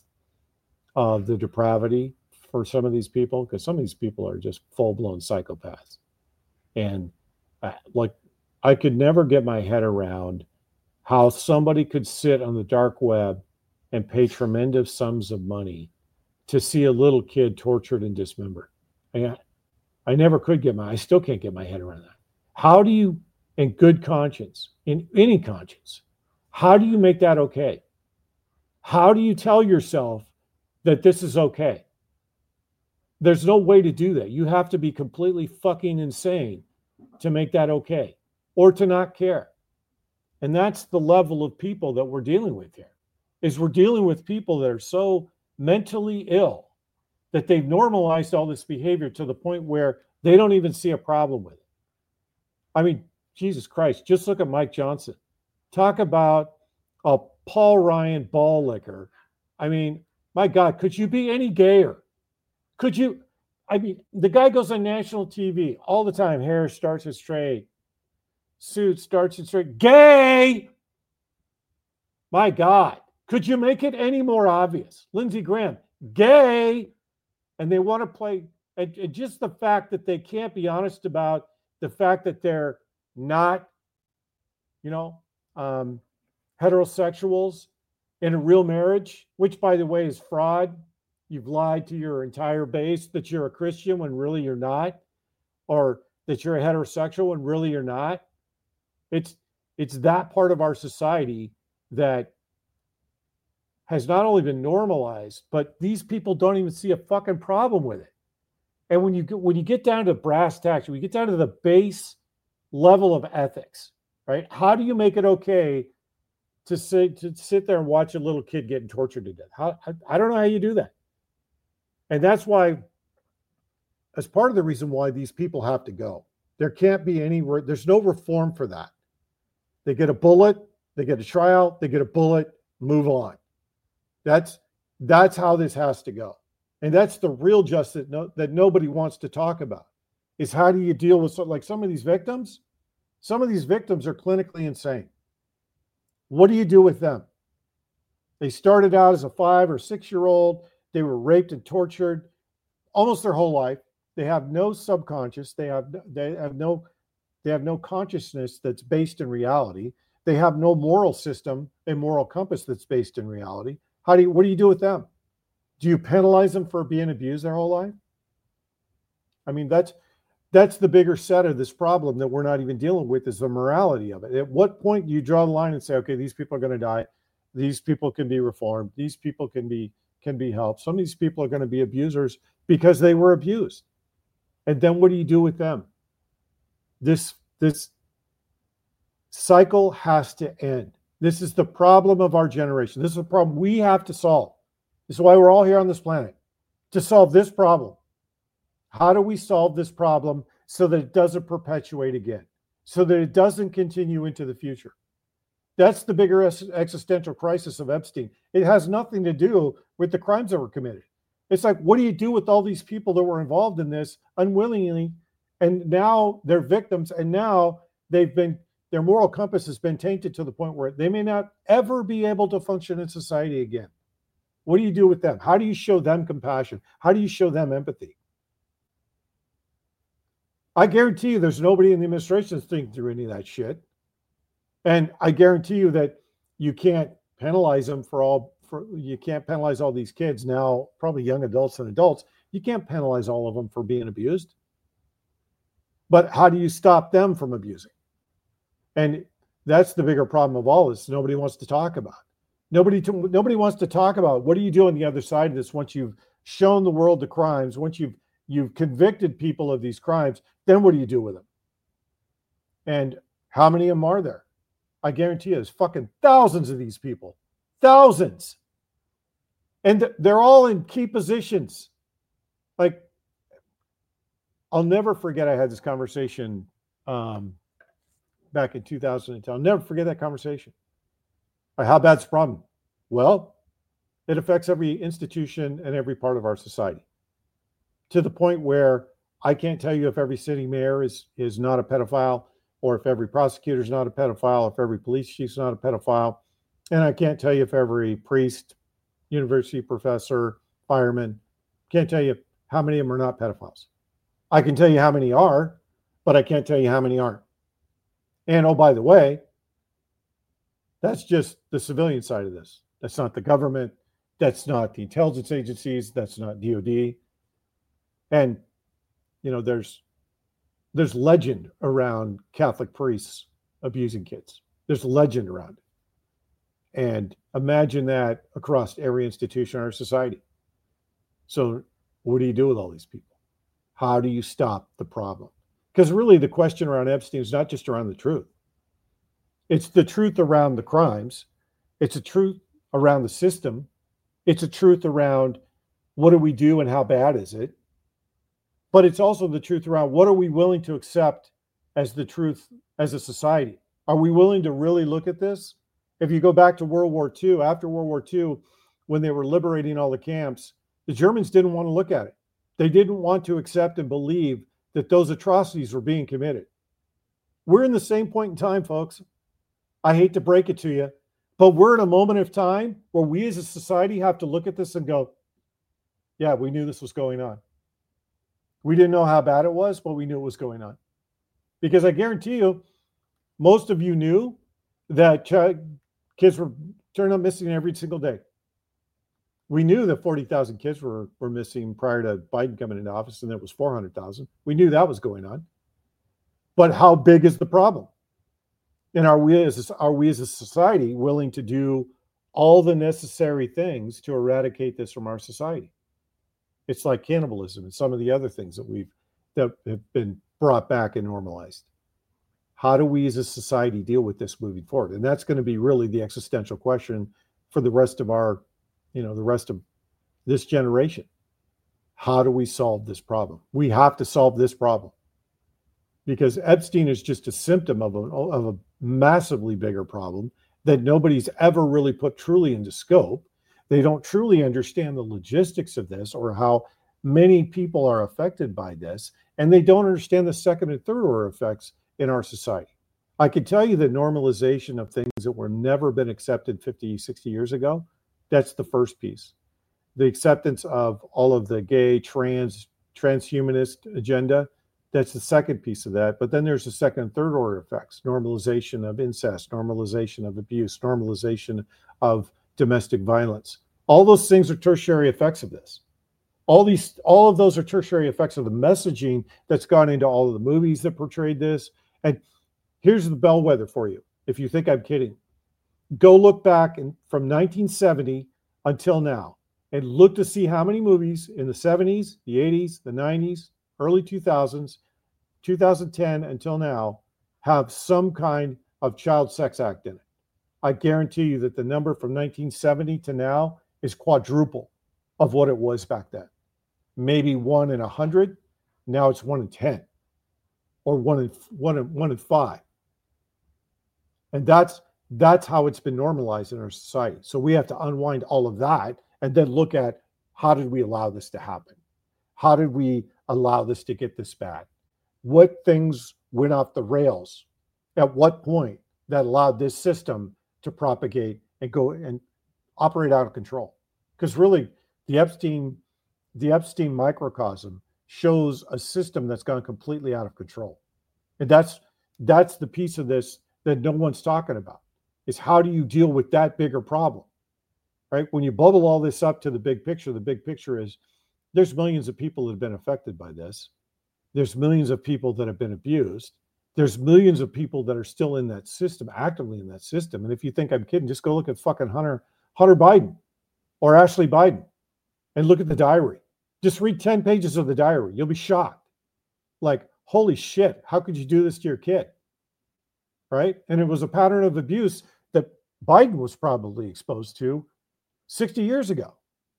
of the depravity for some of these people, because some of these people are just full-blown psychopaths. And uh, like, I could never get my head around how somebody could sit on the dark web and pay tremendous sums of money to see a little kid tortured and dismembered. I, I never could get my, I still can't get my head around that. How do you, in good conscience, in any conscience, how do you make that okay? How do you tell yourself that this is okay? There's no way to do that. You have to be completely fucking insane to make that okay, or to not care. And that's the level of people that we're dealing with here, is we're dealing with people that are so mentally ill that they've normalized all this behavior to the point where they don't even see a problem with it. I mean, Jesus Christ, just look at Mike Johnson. Talk about a Paul Ryan ball licker. I mean, my God, could you be any gayer? Could you? I mean, the guy goes on national T V all the time. Hair starts it straight. Suit starts it straight. Gay! My God. Could you make it any more obvious? Lindsey Graham, gay. And they want to play. And, and just the fact that they can't be honest about the fact that they're not, you know, um, heterosexuals in a real marriage, which, by the way, is fraud. You've lied to your entire base that you're a Christian when really you're not, or that you're a heterosexual when really you're not. It's it's that part of our society that has not only been normalized, but these people don't even see a fucking problem with it. And when you get, when you get down to brass tacks, when you get down to the base level of ethics, right? How do you make it okay to sit to sit there and watch a little kid getting tortured to death? How I, I don't know how you do that. And that's why, as part of the reason why these people have to go, there can't be any, there's no reform for that. They get a bullet, they get a tryout, they get a bullet, move on. That's that's how this has to go. And that's the real justice no, that nobody wants to talk about, is how do you deal with, like, some of these victims? Some of these victims are clinically insane. What do you do with them? They started out as a five or six-year-old. They were raped and tortured almost their whole life. They have no subconscious. They have they have no they have no consciousness that's based in reality. They have no moral system, a moral compass that's based in reality. How do you, what do you do with them? Do you penalize them for being abused their whole life? I mean, that's that's the bigger set of this problem that we're not even dealing with, is the morality of it. At what point do you draw the line and say, okay, these people are going to die. These people can be reformed. These people can be can be helped. Some of these people are going to be abusers because they were abused. And then what do you do with them? This this cycle has to end. This is the problem of our generation. This is a problem we have to solve. This is why we're all here on this planet, to solve this problem. How do we solve this problem so that it doesn't perpetuate again, so that it doesn't continue into the future? That's the bigger existential crisis of Epstein. It has nothing to do with the crimes that were committed. It's like, what do you do with all these people that were involved in this unwillingly, and now they're victims, and now they've been, their moral compass has been tainted to the point where they may not ever be able to function in society again. What do you do with them? How do you show them compassion? How do you show them empathy? I guarantee you there's nobody in the administration that's thinking through any of that shit. And I guarantee you that you can't penalize them for all, for, you can't penalize all these kids now, probably young adults and adults. You can't penalize all of them for being abused. But how do you stop them from abusing? And that's the bigger problem of all this. Nobody wants to talk about. Nobody, to, nobody wants to talk about what do you do on the other side of this once you've shown the world the crimes, once you've you've convicted people of these crimes, then what do you do with them? And how many of them are there? I guarantee you there's fucking thousands of these people. Thousands. And they're all in key positions. Like, I'll never forget I had this conversation um, back in two thousand ten. I'll never forget that conversation. Like, how bad's the problem? Well, it affects every institution and every part of our society, to the point where I can't tell you if every city mayor is, is not a pedophile, or if every prosecutor is not a pedophile, if every police chief is not a pedophile. And I can't tell you if every priest, university professor, fireman, can't tell you how many of them are not pedophiles. I can tell you how many are, but I can't tell you how many aren't. And oh, by the way, that's just the civilian side of this. That's not the government. That's not the intelligence agencies. That's not D O D. And, you know, there's there's legend around Catholic priests abusing kids. There's legend around it. And imagine that across every institution in our society. So what do you do with all these people? How do you stop the problem? Because really the question around Epstein is not just around the truth. It's the truth around the crimes. It's a truth around the system. It's a truth around what do we do and how bad is it? But it's also the truth around what are we willing to accept as the truth as a society? Are we willing to really look at this? If you go back to World War Two, after World War Two, when they were liberating all the camps, the Germans didn't want to look at it. They didn't want to accept and believe that those atrocities were being committed. We're in the same point in time, folks. I hate to break it to you, but we're in a moment of time where we as a society have to look at this and go, yeah, we knew this was going on. We didn't know how bad it was, but we knew it was going on. Because I guarantee you, most of you knew that ch- kids were turning up missing every single day. We knew that forty thousand kids were, were missing prior to Biden coming into office, and it was four hundred thousand. We knew that was going on. But how big is the problem? And are we as a, are we as a society willing to do all the necessary things to eradicate this from our society? It's like cannibalism and some of the other things that we've that have been brought back and normalized. How do we as a society deal with this moving forward? And that's going to be really the existential question for the rest of our, you know, the rest of this generation. How do we solve this problem? We have to solve this problem, because Epstein is just a symptom of a, of a massively bigger problem that nobody's ever really put truly into scope. They don't truly understand the logistics of this or how many people are affected by this, and they don't understand the second and third order effects in our society. I can tell you the normalization of things that were never been accepted fifty, sixty years ago, that's the first piece. The acceptance of all of the gay, trans, transhumanist agenda, that's the second piece of that. But then there's the second and third order effects: normalization of incest, normalization of abuse, normalization of domestic violence. All those things are tertiary effects of this. All these, all of those are tertiary effects of the messaging that's gone into all of the movies that portrayed this. And here's the bellwether for you. If you think I'm kidding, go look back in, from nineteen seventy until now, and look to see how many movies in the seventies, the eighties, the nineties, early two thousands, two thousand ten until now have some kind of child sex act in it. I guarantee you that the number from nineteen seventy to now is quadruple of what it was back then. Maybe one in a hundred. Now it's one in ten, or one in one in one in five. And that's that's how it's been normalized in our society. So we have to unwind all of that and then look at, how did we allow this to happen? How did we allow this to get this bad? What things went off the rails? At what point that allowed this system to propagate and go and operate out of control? Because really, the Epstein, the Epstein microcosm shows a system that's gone completely out of control. And that's that's the piece of this that no one's talking about, is how do you deal with that bigger problem, right? When you bubble all this up to the big picture, the big picture is there's millions of people that have been affected by this. There's millions of people that have been abused. There's millions of people that are still in that system, actively in that system. And if you think I'm kidding, just go look at fucking Hunter, Hunter Biden or Ashley Biden and look at the diary. Just read ten pages of the diary. You'll be shocked. Like, holy shit, how could you do this to your kid? Right? And it was a pattern of abuse that Biden was probably exposed to sixty years ago.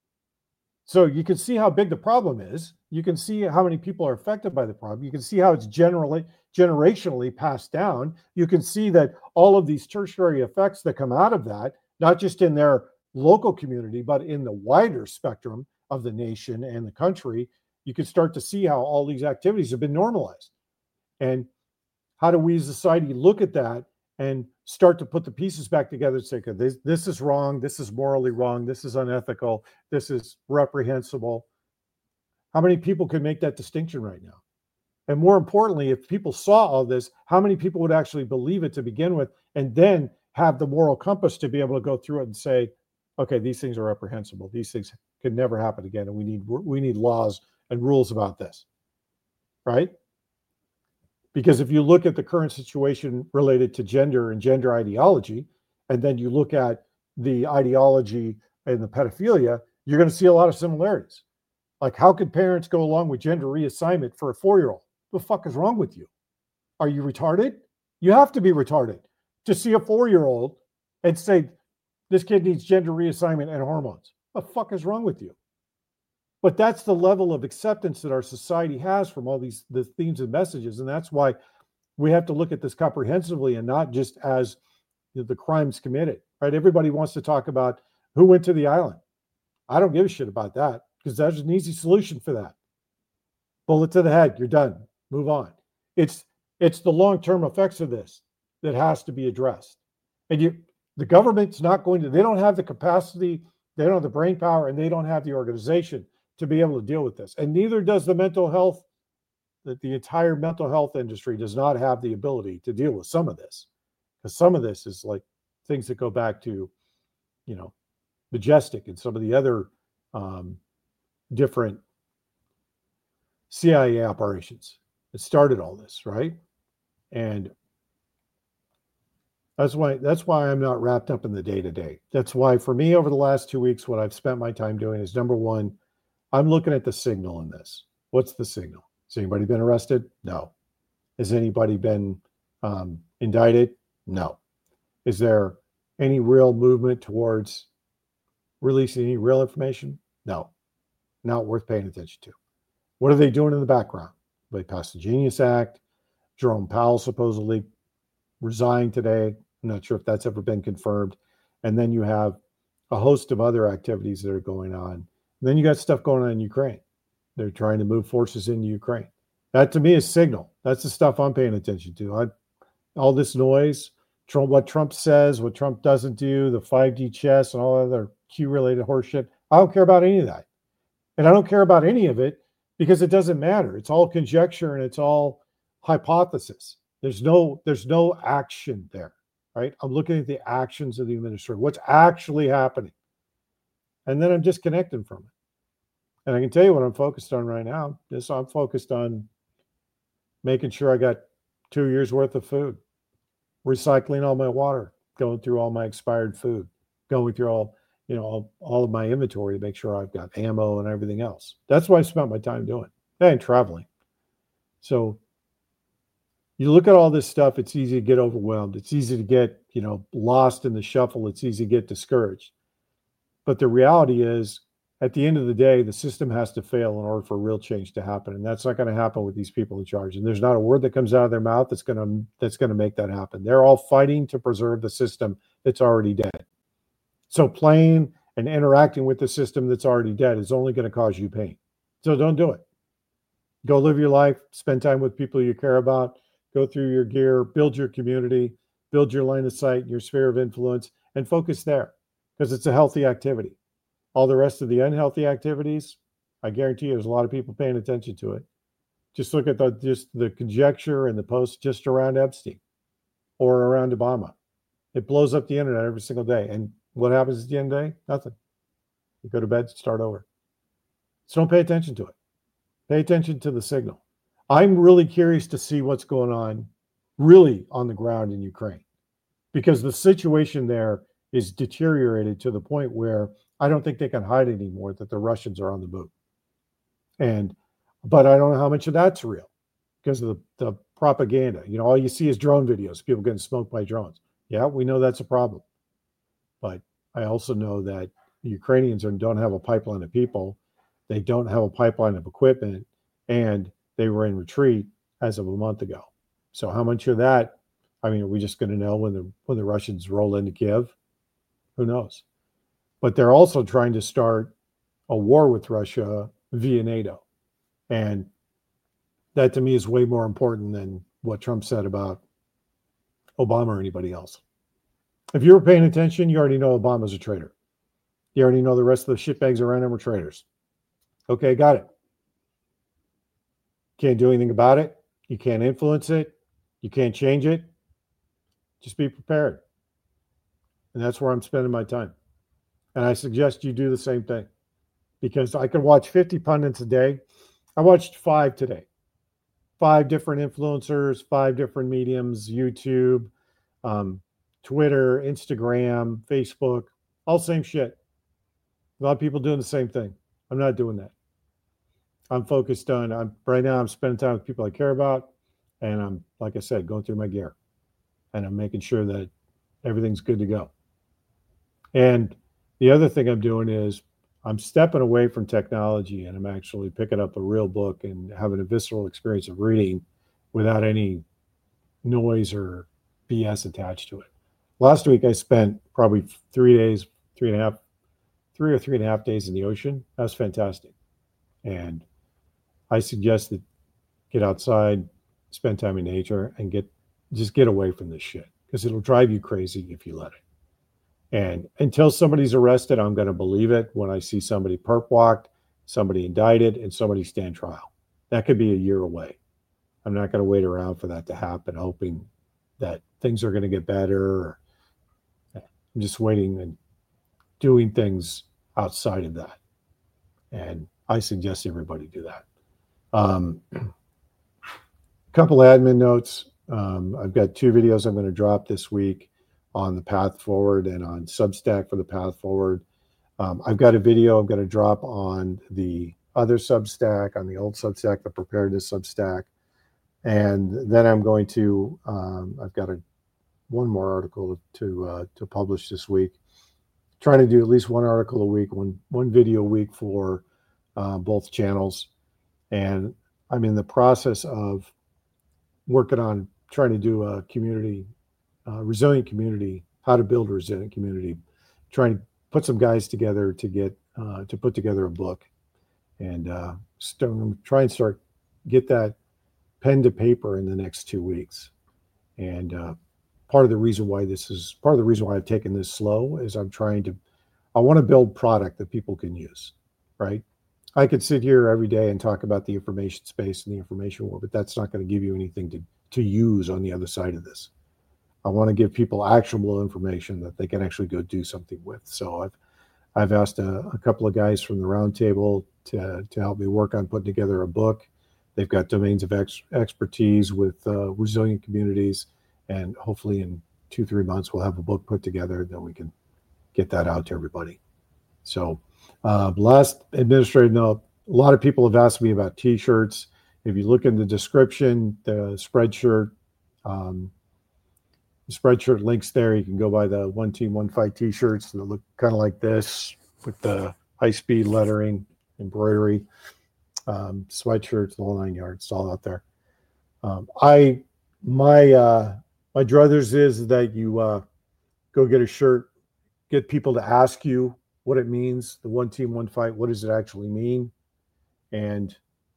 So you can see how big the problem is. You can see how many people are affected by the problem. You can see how it's generally generationally passed down. You can see that all of these tertiary effects that come out of that, not just in their local community, but in the wider spectrum of the nation and the country, you can start to see how all these activities have been normalized. And how do we as a society look at that and start to put the pieces back together and say, okay, this, this is wrong, this is morally wrong, this is unethical, this is reprehensible. How many people can make that distinction right now? And more importantly, if people saw all this, how many people would actually believe it to begin with and then have the moral compass to be able to go through it and say, okay, these things are reprehensible. These things could never happen again. And we need we need laws and rules about this, right? Because if you look at the current situation related to gender and gender ideology, and then you look at the ideology and the pedophilia, you're going to see a lot of similarities. Like, how could parents go along with gender reassignment for a four-year-old? What the fuck is wrong with you? Are you retarded? You have to be retarded to see a four-year-old and say, this kid needs gender reassignment and hormones. What the fuck is wrong with you? But that's the level of acceptance that our society has from all these the themes and messages. And that's why we have to look at this comprehensively and not just as you know, the crimes committed, right? Everybody wants to talk about who went to the island. I don't give a shit about that because there's an easy solution for that. Bullet to the head, you're done. Move on. It's it's the long-term effects of this that has to be addressed. And you the government's not going to, they don't have the capacity, they don't have the brain power, and they don't have the organization to be able to deal with this. And neither does the mental health, that the entire mental health industry does not have the ability to deal with some of this. Because some of this is like things that go back to, you know, Majestic and some of the other um, different C I A operations that started all this, right? And that's why that's why I'm not wrapped up in the day-to-day. That's why for me over the last two weeks, what I've spent my time doing is, number one, I'm looking at the signal in this. What's the signal? Has anybody been arrested? No. Has anybody been um, indicted? No. Is there any real movement towards releasing any real information? No. Not worth paying attention to. What are they doing in the background? They passed the Genius Act. Jerome Powell supposedly resigned today. I'm not sure if that's ever been confirmed. And then you have a host of other activities that are going on. And then you got stuff going on in Ukraine. They're trying to move forces into Ukraine. That to me is signal. That's the stuff I'm paying attention to. I, all this noise, Trump, what Trump says, what Trump doesn't do, the five D chess and all other Q-related horseshit. I don't care about any of that. And I don't care about any of it because it doesn't matter. It's all conjecture and it's all hypothesis. There's no, there's no action there, right? I'm looking at the actions of the administration, what's actually happening. And then I'm disconnecting from it. And I can tell you what I'm focused on right now. This I'm focused on making sure I got two years worth of food, recycling all my water, going through all my expired food, going through all, you know, all, all of my inventory to make sure I've got ammo and everything else. That's what I spent my time doing and traveling. So you look at all this stuff, it's easy to get overwhelmed. It's easy to get, you know, lost in the shuffle. It's easy to get discouraged. But the reality is, at the end of the day, the system has to fail in order for real change to happen. And that's not going to happen with these people in charge. And there's not a word that comes out of their mouth that's going to that's going to make that happen. They're all fighting to preserve the system that's already dead. So playing and interacting with the system that's already dead is only going to cause you pain. So don't do it. Go live your life, spend time with people you care about, go through your gear, build your community, build your line of sight, your sphere of influence, and focus there because it's a healthy activity. All the rest of the unhealthy activities, I guarantee you there's a lot of people paying attention to it. Just look at the just the conjecture and the posts just around Epstein or around Obama. It blows up the internet every single day. And what happens at the end of the day? Nothing. You go to bed, start over. So don't pay attention to it. Pay attention to the signal. I'm really curious to see what's going on really on the ground in Ukraine, because the situation there is deteriorated to the point where I don't think they can hide anymore that the Russians are on the move. And, but I don't know how much of that's real because of the, the propaganda. You know, all you see is drone videos, people getting smoked by drones. Yeah, we know that's a problem. But I also know that the Ukrainians are, don't have a pipeline of people. They don't have a pipeline of equipment, and they were in retreat as of a month ago. So how much of that, I mean, are we just going to know when the when the Russians roll into Kiev? Who knows? But they're also trying to start a war with Russia via NATO. And that to me is way more important than what Trump said about Obama or anybody else. If you were paying attention, you already know Obama's a traitor. You already know the rest of the shitbags around him were traitors. Okay, got it. Can't do anything about it. You can't influence it. You can't change it. Just be prepared. And that's where I'm spending my time. And I suggest you do the same thing, because I could watch fifty pundits a day. I watched five today. Five different influencers, five different mediums, YouTube, um, Twitter, Instagram, Facebook, all same shit. A lot of people doing the same thing. I'm not doing that. I'm focused on, I'm right now I'm spending time with people I care about, and I'm, like I said, going through my gear, and I'm making sure that everything's good to go. And the other thing I'm doing is I'm stepping away from technology, and I'm actually picking up a real book and having a visceral experience of reading without any noise or B S attached to it. Last week I spent probably three days, three and a half, three or three and a half days in the ocean. That was fantastic. And I suggest that get outside, spend time in nature, and get just get away from this shit, because it'll drive you crazy if you let it. And until somebody's arrested, I'm going to believe it when I see somebody perp walked, somebody indicted, and somebody stand trial. That could be a year away. I'm not going to wait around for that to happen, hoping that things are going to get better. I'm just waiting and doing things outside of that. And I suggest everybody do that. Um, a couple admin notes. Um, I've got two videos I'm going to drop this week on the path forward and on Substack for the path forward. Um, I've got a video I'm going to drop on the other Substack, on the old Substack, the preparedness Substack. And then I'm going to, um, I've got a one more article to uh, to publish this week. Trying to do at least one article a week, one one video a week for uh, both channels. And I'm in the process of working on trying to do a community, uh, resilient community, how to build a resilient community, trying to put some guys together to get, uh, to put together a book, and uh, start, try and start, get that pen to paper in the next two weeks. And uh, part of the reason why this is, part of the reason why I've taken this slow is I'm trying to, I want to build product that people can use, right? I could sit here every day and talk about the information space and the information war, but that's not going to give you anything to, to use on the other side of this. I want to give people actionable information that they can actually go do something with. So I've I've asked a, a couple of guys from the roundtable to to help me work on putting together a book. They've got domains of ex, expertise with uh, resilient communities, and hopefully in two, three months we'll have a book put together, then we can get that out to everybody. So uh, last administrative note, a lot of people have asked me about t-shirts. If you look in the description, the Spreadshirt, um, the Spreadshirt links there. You can go buy the One Team, One Fight t-shirts that look kind of like this with the high-speed lettering, embroidery, um, sweatshirts, the whole nine yards. It's all out there. Um, I, my, uh, my druthers is that you uh, go get a shirt, get people to ask you what it means, the One Team, One Fight. What does it actually mean? And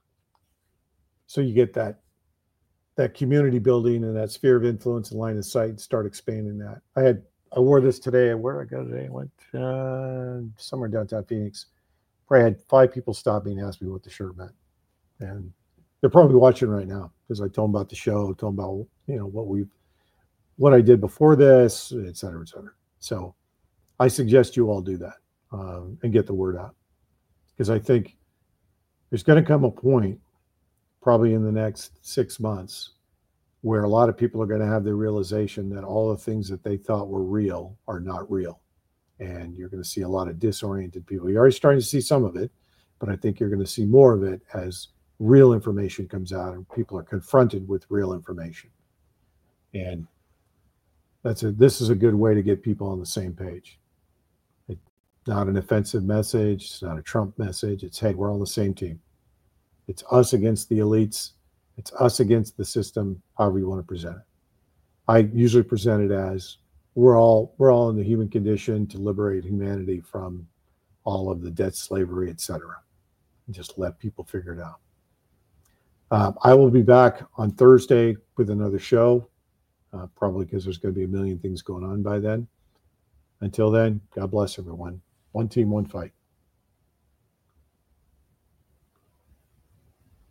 so you get that that community building and that sphere of influence and line of sight, and start expanding that. I had I wore this today. Where did I go today? I went uh, somewhere downtown Phoenix. Probably had five people stop me and ask me what the shirt meant, and they're probably watching right now because I told them about the show, told them about you know what we, what I did before this, et cetera, et cetera. So I suggest you all do that um, and get the word out, because I think there's going to come a point probably in the next six months, where a lot of people are going to have the realization that all the things that they thought were real are not real. And you're going to see a lot of disoriented people. You're already starting to see some of it, but I think you're going to see more of it as real information comes out and people are confronted with real information. And that's a, this is a good way to get people on the same page. It's not an offensive message. It's not a Trump message. It's, hey, we're on the same team. It's us against the elites. It's us against the system, however you want to present it. I usually present it as we're all we're all in the human condition to liberate humanity from all of the debt, slavery, et cetera. And just let people figure it out. Uh, I will be back on Thursday with another show, uh, probably because there's going to be a million things going on by then. Until then, God bless everyone. One team, one fight.